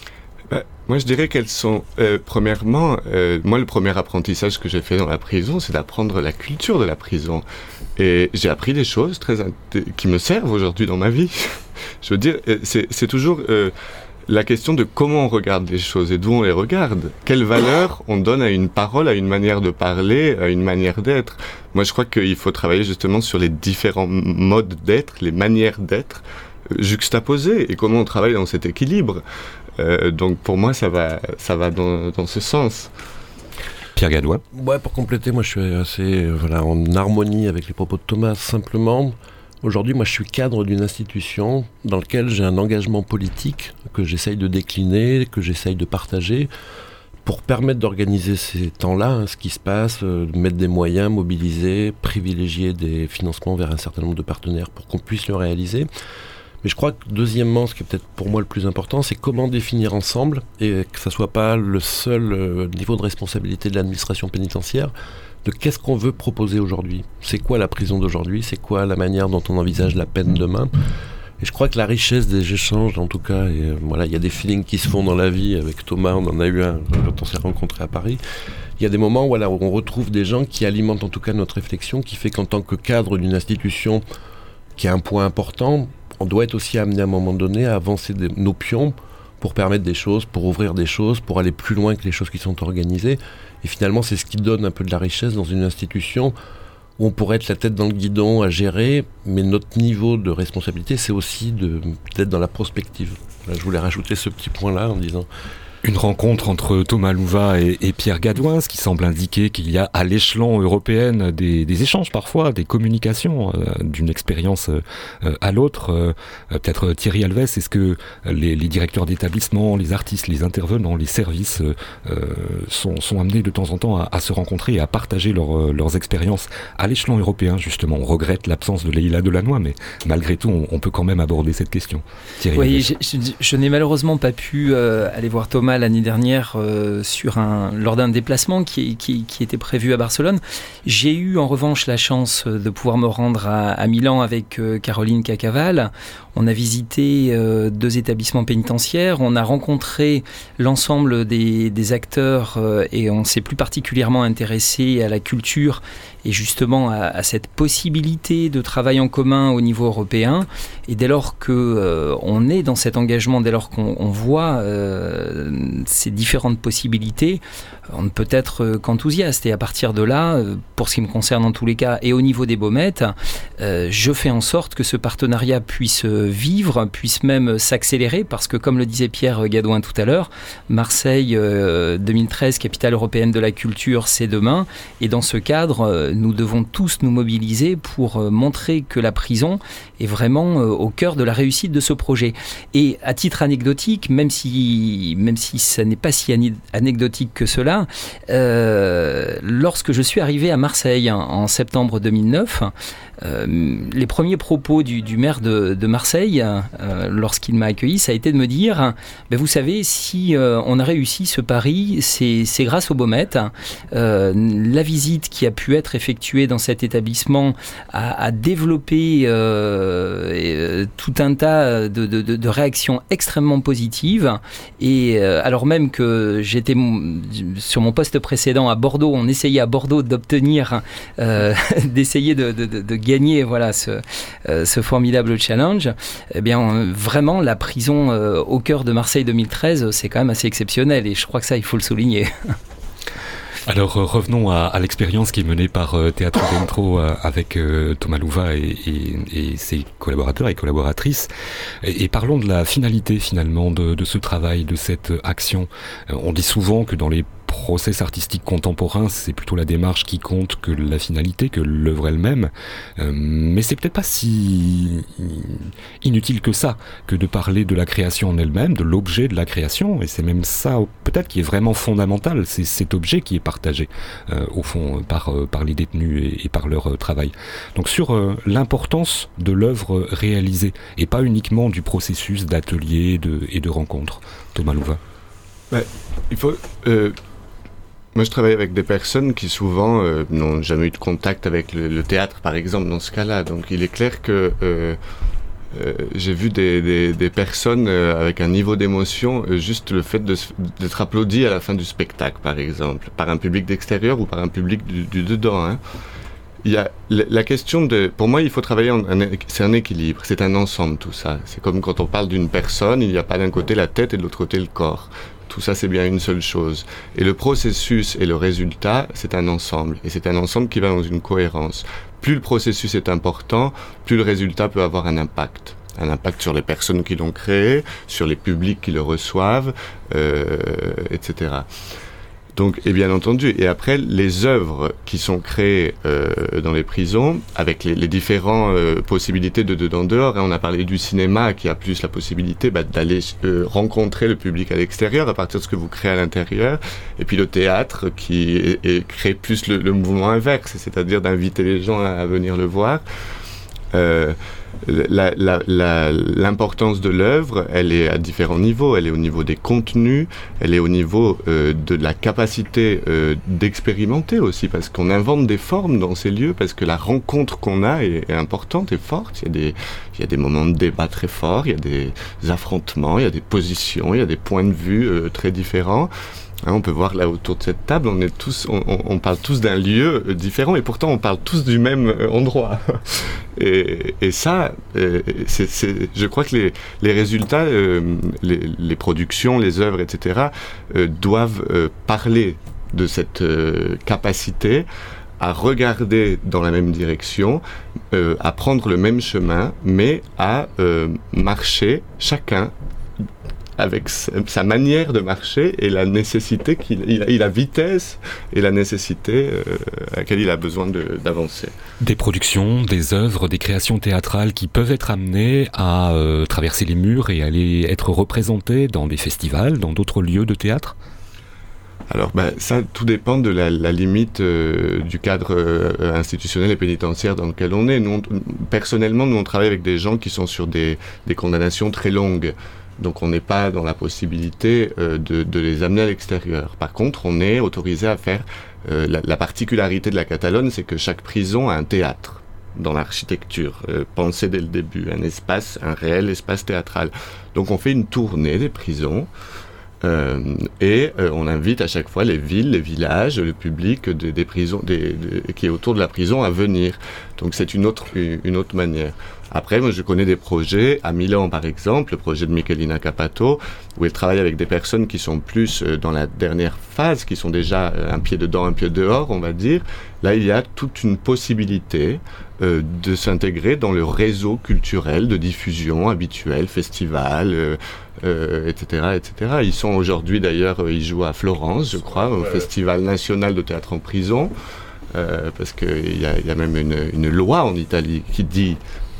Moi, je dirais qu'elles sont, premièrement, moi, le premier apprentissage que j'ai fait dans la prison, c'est d'apprendre la culture de la prison. Et j'ai appris des choses qui me servent aujourd'hui dans ma vie. Je veux dire, c'est toujours la question de comment on regarde les choses et d'où on les regarde. Quelle valeur on donne à une parole, à une manière de parler, à une manière d'être. Moi, je crois qu'il faut travailler justement sur les différents modes d'être, les manières d'être, juxtaposées, et comment on travaille dans cet équilibre. Donc pour moi ça va dans ce sens. Pierre Gadouin. Ouais, pour compléter, moi je suis assez en harmonie avec les propos de Thomas. Simplement, aujourd'hui moi je suis cadre d'une institution dans laquelle j'ai un engagement politique que j'essaye de décliner, que j'essaye de partager pour permettre d'organiser ces temps-là, ce qui se passe, de mettre des moyens, mobiliser, privilégier des financements vers un certain nombre de partenaires pour qu'on puisse le réaliser. Mais je crois que deuxièmement, ce qui est peut-être pour moi le plus important, c'est comment définir ensemble, et que ça ne soit pas le seul niveau de responsabilité de l'administration pénitentiaire, de qu'est-ce qu'on veut proposer aujourd'hui. C'est quoi la prison d'aujourd'hui? C'est quoi la manière dont on envisage la peine demain? Et je crois que la richesse des échanges, en tout cas, il y a des feelings qui se font dans la vie. Avec Thomas, on en a eu un quand on s'est rencontrés à Paris. Il y a des moments où on retrouve des gens qui alimentent en tout cas notre réflexion, qui fait qu'en tant que cadre d'une institution qui a un point important, on doit être aussi amené à un moment donné à avancer nos pions pour permettre des choses, pour ouvrir des choses, pour aller plus loin que les choses qui sont organisées. Et finalement, c'est ce qui donne un peu de la richesse dans une institution où on pourrait être la tête dans le guidon à gérer, mais notre niveau de responsabilité, c'est aussi d'être dans la prospective. Là, je voulais rajouter ce petit point-là en disant... Une rencontre entre Thomas Louva et Pierre Gadouin, ce qui semble indiquer qu'il y a à l'échelon européen des échanges parfois, des communications d'une expérience à l'autre. Peut-être Thierry Alves, est-ce que les directeurs d'établissement, les artistes, les intervenants, les services sont amenés de temps en temps à se rencontrer et à partager leurs expériences à l'échelon européen, justement? On regrette l'absence de Leïla Delannoy, mais malgré tout, on peut quand même aborder cette question. Thierry Alves. Je n'ai malheureusement pas pu aller voir Thomas là l'année dernière lors d'un déplacement qui était prévu à Barcelone. J'ai eu en revanche la chance de pouvoir me rendre à Milan avec Caroline Cacaval. On a visité 2 établissements pénitentiaires, on a rencontré l'ensemble des acteurs et on s'est plus particulièrement intéressé à la culture et justement à cette possibilité de travail en commun au niveau européen. Et dès lors qu'on est dans cet engagement, dès lors qu'on voit ces différentes possibilités, on ne peut être qu'enthousiaste. Et à partir de là, pour ce qui me concerne en tous les cas, et au niveau des Baumettes, je fais en sorte que ce partenariat puisse vivre, puisse même s'accélérer, parce que comme le disait Pierre Gadouin tout à l'heure, Marseille 2013, capitale européenne de la culture, c'est demain. Et dans ce cadre, nous devons tous nous mobiliser pour montrer que la prison est vraiment au cœur de la réussite de ce projet. Et à titre anecdotique, même si ça n'est pas si anecdotique que cela, lorsque je suis arrivé à Marseille en septembre 2009, les premiers propos du maire de Marseille, lorsqu'il m'a accueilli, ça a été de me dire vous savez, si on a réussi ce pari, c'est grâce aux Baumettes. La visite qui a pu être effectuée dans cet établissement a développé tout un tas de réactions extrêmement positives. Et alors même que j'étais sur mon poste précédent à Bordeaux, on essayait à Bordeaux d'obtenir, d'essayer de gagner ce formidable challenge. Eh bien, vraiment, la prison au cœur de Marseille 2013, c'est quand même assez exceptionnel et je crois que ça, il faut le souligner. Alors revenons à l'expérience qui est menée par Teatro Dentro avec Thomas Louva et ses collaborateurs et collaboratrices. Et parlons de la finalité finalement de ce travail, de cette action. On dit souvent que dans les process artistiques contemporains, c'est plutôt la démarche qui compte que la finalité, que l'œuvre elle-même. Mais c'est peut-être pas si inutile que ça, que de parler de la création en elle-même, de l'objet de la création. Et c'est même ça, peut-être, qui est vraiment fondamental. C'est cet objet qui est partagé, au fond, par les détenus et par leur travail. Donc sur l'importance de l'œuvre réalisée, et pas uniquement du processus d'atelier et de rencontre. Thomas Louva. Il faut... Moi, je travaille avec des personnes qui souvent n'ont jamais eu de contact avec le théâtre, par exemple, dans ce cas-là. Donc, il est clair que j'ai vu des personnes avec un niveau d'émotion, juste le fait d'être applaudi à la fin du spectacle, par exemple, par un public d'extérieur ou par un public du dedans. Hein. Il y a la question de... Pour moi, il faut travailler... c'est un équilibre, c'est un ensemble, tout ça. C'est comme quand on parle d'une personne, il n'y a pas d'un côté la tête et de l'autre côté le corps. Tout ça, c'est bien une seule chose. Et le processus et le résultat, c'est un ensemble. Et c'est un ensemble qui va dans une cohérence. Plus le processus est important, plus le résultat peut avoir un impact. Un impact sur les personnes qui l'ont créé, sur les publics qui le reçoivent, etc. Donc, et bien entendu, et après, les œuvres qui sont créées dans les prisons, avec les différentes possibilités de dedans dehors, hein, on a parlé du cinéma qui a plus la possibilité d'aller rencontrer le public à l'extérieur à partir de ce que vous créez à l'intérieur, et puis le théâtre qui crée plus le mouvement inverse, c'est-à-dire d'inviter les gens à venir le voir. L'importance de l'œuvre, elle est à différents niveaux. Elle est au niveau des contenus, elle est au niveau de la capacité d'expérimenter aussi, parce qu'on invente des formes dans ces lieux, parce que la rencontre qu'on a est importante et forte. Il y a des moments de débat très forts, il y a des affrontements, il y a des positions, il y a des points de vue très différents. Hein, on peut voir là autour de cette table, on parle tous d'un lieu différent et pourtant on parle tous du même endroit. Et ça, je crois que les résultats, les productions, les œuvres, etc., doivent parler de cette capacité à regarder dans la même direction, à prendre le même chemin, mais à marcher chacun avec sa manière de marcher et la nécessité la vitesse et la nécessité à laquelle il a besoin d'avancer. Des productions, des œuvres, des créations théâtrales qui peuvent être amenées à traverser les murs et aller être représentées dans des festivals, dans d'autres lieux de théâtre ? Alors, ça, tout dépend de la limite du cadre institutionnel et pénitentiaire dans lequel on est. Personnellement, nous, on travaille avec des gens qui sont sur des condamnations très longues. Donc on n'est pas dans la possibilité de les amener à l'extérieur. Par contre, on est autorisé à faire... la particularité de la Catalogne, c'est que chaque prison a un théâtre dans l'architecture, pensé dès le début, un réel espace théâtral. Donc on fait une tournée des prisons, et on invite à chaque fois les villes, les villages, le public des prisons, qui est autour de la prison à venir. Donc c'est une autre manière. Après, moi je connais des projets, à Milan par exemple, le projet de Michelina Capato, où elle travaille avec des personnes qui sont plus dans la dernière phase, qui sont déjà un pied dedans, un pied dehors, on va dire. Là, il y a toute une possibilité de s'intégrer dans le réseau culturel de diffusion habituel, festival, etc., etc. Ils sont aujourd'hui d'ailleurs, ils jouent à Florence, je crois, au Festival national de théâtre en prison, parce qu'il y a même une loi en Italie qui dit,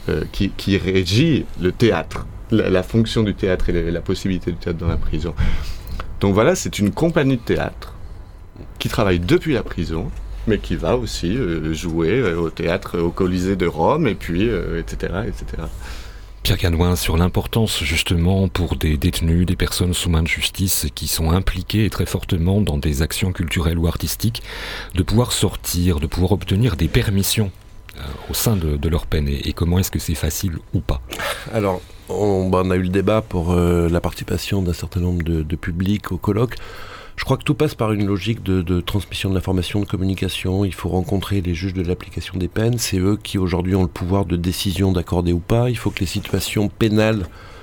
qui régit le théâtre, la fonction du théâtre et la possibilité du théâtre dans la prison. Donc voilà, c'est une compagnie de théâtre qui travaille depuis la prison, mais qui va aussi jouer au théâtre, au Colisée de Rome, et puis, etc., etc. Pierre Canouin, sur l'importance justement pour des détenus, des personnes sous main de justice qui sont impliquées très fortement dans des actions culturelles ou artistiques, de pouvoir sortir, de pouvoir obtenir des permissions au sein de leur peine, et comment est-ce que c'est facile ou pas? Alors, on a eu le débat pour la participation d'un certain nombre de publics au colloque. Je crois que tout passe par une logique de transmission de l'information, de communication. Il faut rencontrer les juges de l'application des peines. C'est eux qui aujourd'hui ont le pouvoir de décision d'accorder ou pas. Il faut que les situations pénales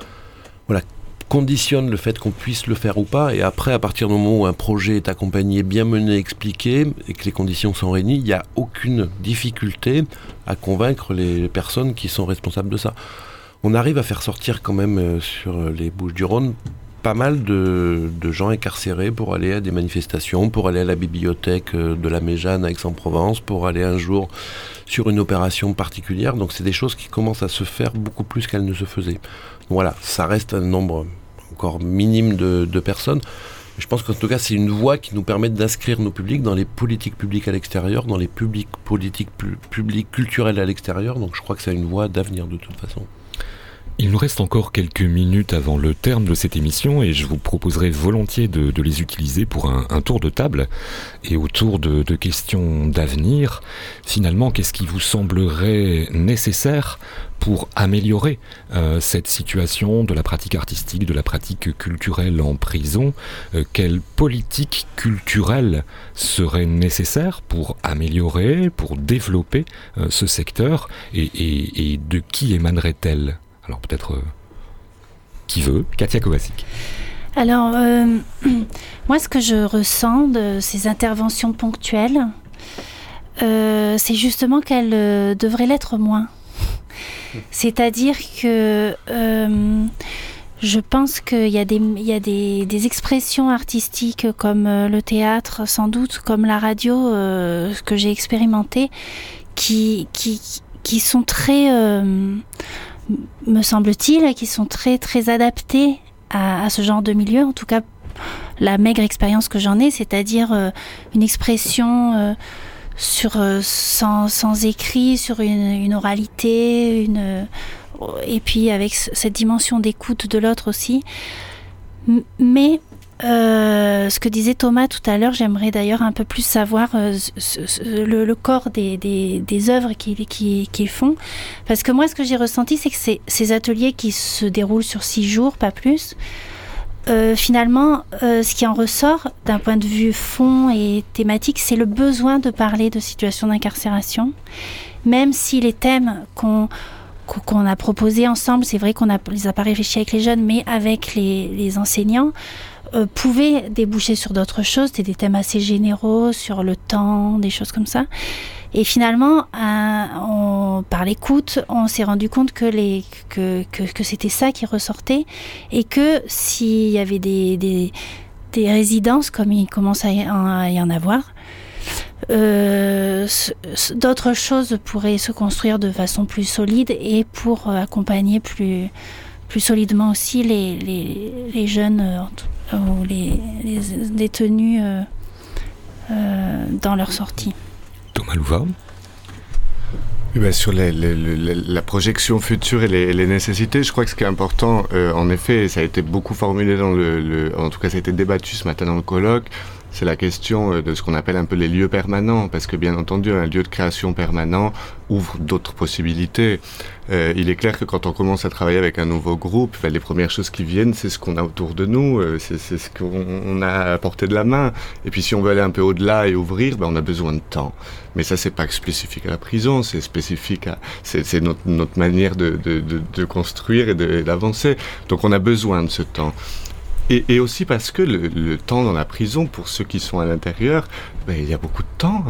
conditionnent le fait qu'on puisse le faire ou pas. Et après, à partir du moment où un projet est accompagné, bien mené, expliqué, et que les conditions sont réunies, il n'y a aucune difficulté à convaincre les personnes qui sont responsables de ça. On arrive à faire sortir quand même sur les Bouches-du-Rhône pas mal de gens incarcérés pour aller à des manifestations, pour aller à la bibliothèque de la Méjane à Aix-en-Provence, pour aller un jour sur une opération particulière. Donc c'est des choses qui commencent à se faire beaucoup plus qu'elles ne se faisaient. Donc voilà, ça reste un nombre encore minime de personnes. Je pense qu'en tout cas, c'est une voie qui nous permet d'inscrire nos publics dans les politiques publiques à l'extérieur, dans les politiques publiques culturelles à l'extérieur. Donc je crois que c'est une voie d'avenir de toute façon. Il nous reste encore quelques minutes avant le terme de cette émission, et je vous proposerai volontiers de les utiliser pour un tour de table et autour de questions d'avenir. Finalement, qu'est-ce qui vous semblerait nécessaire pour améliorer cette situation de la pratique artistique, de la pratique culturelle en prison? Quelle politique culturelle serait nécessaire pour améliorer, pour développer ce secteur, et de qui émanerait-elle? Alors peut-être qui veut? Katia Kovacic. Alors, moi, ce que je ressens de ces interventions ponctuelles, c'est justement qu'elles devraient l'être moins. C'est-à-dire que je pense qu'il y a des expressions artistiques comme le théâtre, sans doute, comme la radio, ce que j'ai expérimenté, qui sont très... me semble-t-il, qui sont très, très adaptés à ce genre de milieu. En tout cas, la maigre expérience que j'en ai, c'est-à-dire une expression sans écrit, sur une oralité, et puis avec cette dimension d'écoute de l'autre aussi. Mais ce que disait Thomas tout à l'heure, j'aimerais d'ailleurs un peu plus savoir le corps des œuvres qu'ils font, parce que moi ce que j'ai ressenti, c'est que ces ateliers qui se déroulent sur 6 jours, pas plus, finalement ce qui en ressort d'un point de vue fond et thématique, c'est le besoin de parler de situations d'incarcération, même si les thèmes qu'on a proposés ensemble, c'est vrai qu'on les a pas réfléchis avec les jeunes, mais avec les enseignants, pouvaient déboucher sur d'autres choses, c'était des thèmes assez généraux, sur le temps, des choses comme ça. Et finalement, par l'écoute, on s'est rendu compte que c'était ça qui ressortait, et que s'il y avait des résidences, comme il commence à y en avoir, d'autres choses pourraient se construire de façon plus solide, et pour accompagner plus solidement aussi les jeunes ou les détenus dans leur sortie. Thomas Louva. Sur la projection future et les nécessités, je crois que ce qui est important, en effet, et ça a été beaucoup formulé en tout cas ça a été débattu ce matin dans le colloque, c'est la question de ce qu'on appelle un peu les lieux permanents, parce que bien entendu, un lieu de création permanent ouvre d'autres possibilités. Il est clair que quand on commence à travailler avec un nouveau groupe, les premières choses qui viennent, c'est ce qu'on a autour de nous, c'est ce qu'on a à portée de la main. Et puis si on veut aller un peu au-delà et ouvrir, on a besoin de temps. Mais ça, c'est pas spécifique à la prison, c'est spécifique c'est notre manière de construire et d'avancer. Donc on a besoin de ce temps. Et aussi parce que le temps dans la prison, pour ceux qui sont à l'intérieur, il y a beaucoup de temps.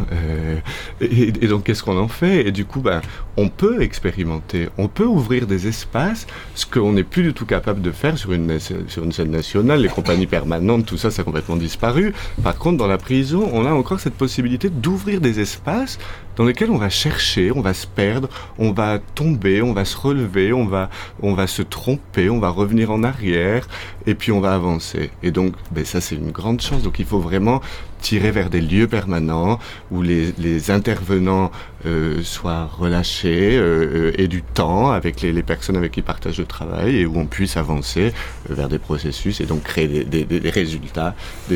Et donc, qu'est-ce qu'on en fait ? Et du coup, on peut expérimenter, on peut ouvrir des espaces, ce qu'on n'est plus du tout capable de faire sur une scène nationale. Les compagnies permanentes, tout ça, ça a complètement disparu. Par contre, dans la prison, on a encore cette possibilité d'ouvrir des espaces dans lesquels on va chercher, on va se perdre, on va tomber, on va se relever, on va se tromper, on va revenir en arrière, et puis on va avancer. Et donc, ça, c'est une grande chance. Donc, il faut vraiment tirer vers des lieux permanents où les intervenants soient relâchés et du temps avec les personnes avec qui ils partagent le travail, et où on puisse avancer vers des processus et donc créer des résultats,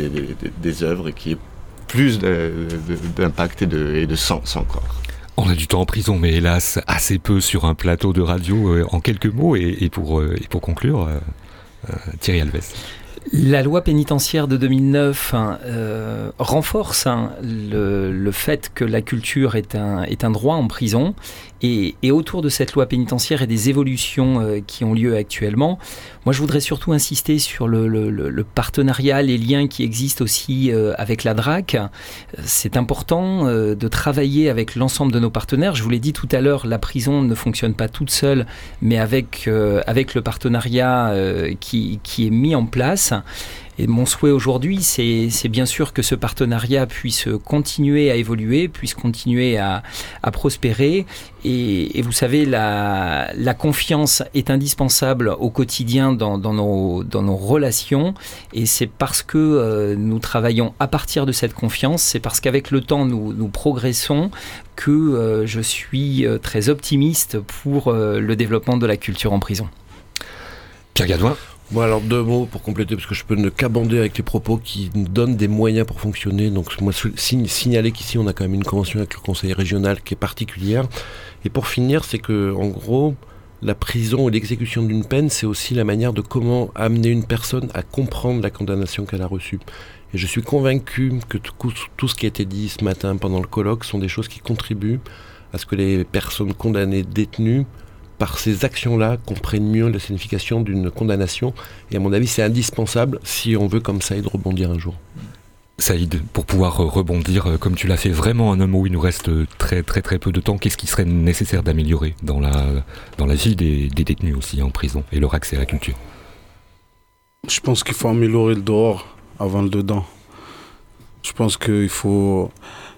des œuvres qui aient plus d'impact et de sens encore. On a du temps en prison, mais hélas, assez peu sur un plateau de radio. En quelques mots, et pour conclure, Thierry Alves. La loi pénitentiaire de 2009 renforce le fait que la culture est un droit en prison, et autour de cette loi pénitentiaire et des évolutions qui ont lieu actuellement, moi je voudrais surtout insister sur le partenariat, les liens qui existent aussi avec la DRAC. C'est important de travailler avec l'ensemble de nos partenaires. Je vous l'ai dit tout à l'heure, la prison ne fonctionne pas toute seule, mais avec le partenariat qui est mis en place. Et mon souhait aujourd'hui, c'est bien sûr que ce partenariat puisse continuer à évoluer, puisse continuer à prospérer. Et vous savez, la confiance est indispensable au quotidien dans nos relations. Et c'est parce que nous travaillons à partir de cette confiance, c'est parce qu'avec le temps, nous progressons, que je suis très optimiste pour le développement de la culture en prison. Pierre Gadouin. Bon, alors 2 mots pour compléter, parce que je peux ne qu'abonder avec les propos qui nous donnent des moyens pour fonctionner. Donc moi, signaler qu'ici on a quand même une convention avec le conseil régional qui est particulière. Et pour finir, c'est que en gros, la prison et l'exécution d'une peine, c'est aussi la manière de comment amener une personne à comprendre la condamnation qu'elle a reçue. Et je suis convaincu que tout ce qui a été dit ce matin pendant le colloque sont des choses qui contribuent à ce que les personnes condamnées, détenues, par ces actions-là, comprennent mieux la signification d'une condamnation. Et à mon avis, c'est indispensable si on veut, comme Saïd, rebondir un jour. Saïd, pour pouvoir rebondir, comme tu l'as fait vraiment en un mot, il nous reste très très très peu de temps. Qu'est-ce qui serait nécessaire d'améliorer dans la vie des détenus aussi en prison et leur accès à la culture ? Je pense qu'il faut améliorer le dehors avant le dedans. Je pense qu'il faut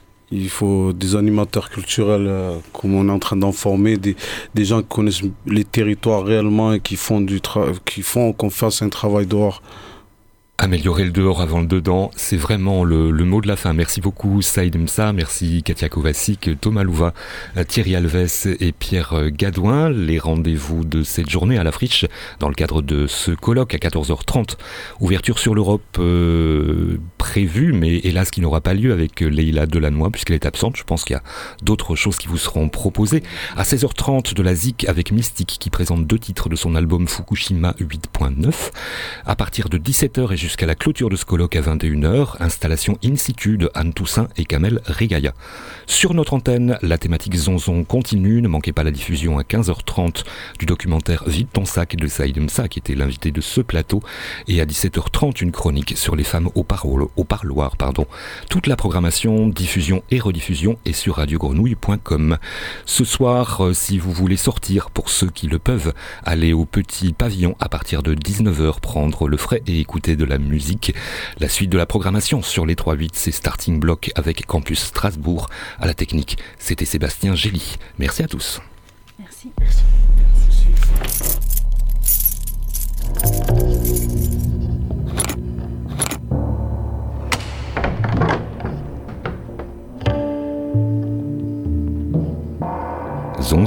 des animateurs culturels, comme on est en train d'en former, des gens qui connaissent les territoires réellement et qui font qu'on fasse un travail dehors. Améliorer le dehors avant le dedans, c'est vraiment le mot de la fin. Merci beaucoup Saïd Msa, merci Katia Kovacic, Thomas Louva, Thierry Alves et Pierre Gadouin. Les rendez-vous de cette journée à la Friche dans le cadre de ce colloque à 14h30. Ouverture sur l'Europe prévue, mais hélas qui n'aura pas lieu avec Leïla Delannoy puisqu'elle est absente. Je pense qu'il y a d'autres choses qui vous seront proposées. À 16h30 de la ZIC avec Mystique qui présente 2 titres de son album Fukushima 8.9. À partir de 17h et jusqu'à la clôture de ce colloque à 21h, installation in situ de Anne Toussaint et Kamel Rigaya. Sur notre antenne, la thématique Zonzon continue. Ne manquez pas la diffusion à 15h30 du documentaire Vide ton sac de Saïd Msa, qui était l'invité de ce plateau, et à 17h30 une chronique sur les femmes au parloir. Toute la programmation, diffusion et rediffusion est sur radiogrenouille.com. Ce soir, si vous voulez sortir, pour ceux qui le peuvent, allez au Petit Pavillon à partir de 19h, prendre le frais et écouter de la musique. La suite de la programmation sur les 3-8, c'est Starting Block avec Campus Strasbourg. À la technique, c'était Sébastien Gély. Merci à tous. Merci. Merci.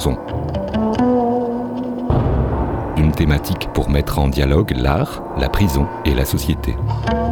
Besançon. Une thématique pour mettre en dialogue l'art, la prison et la société.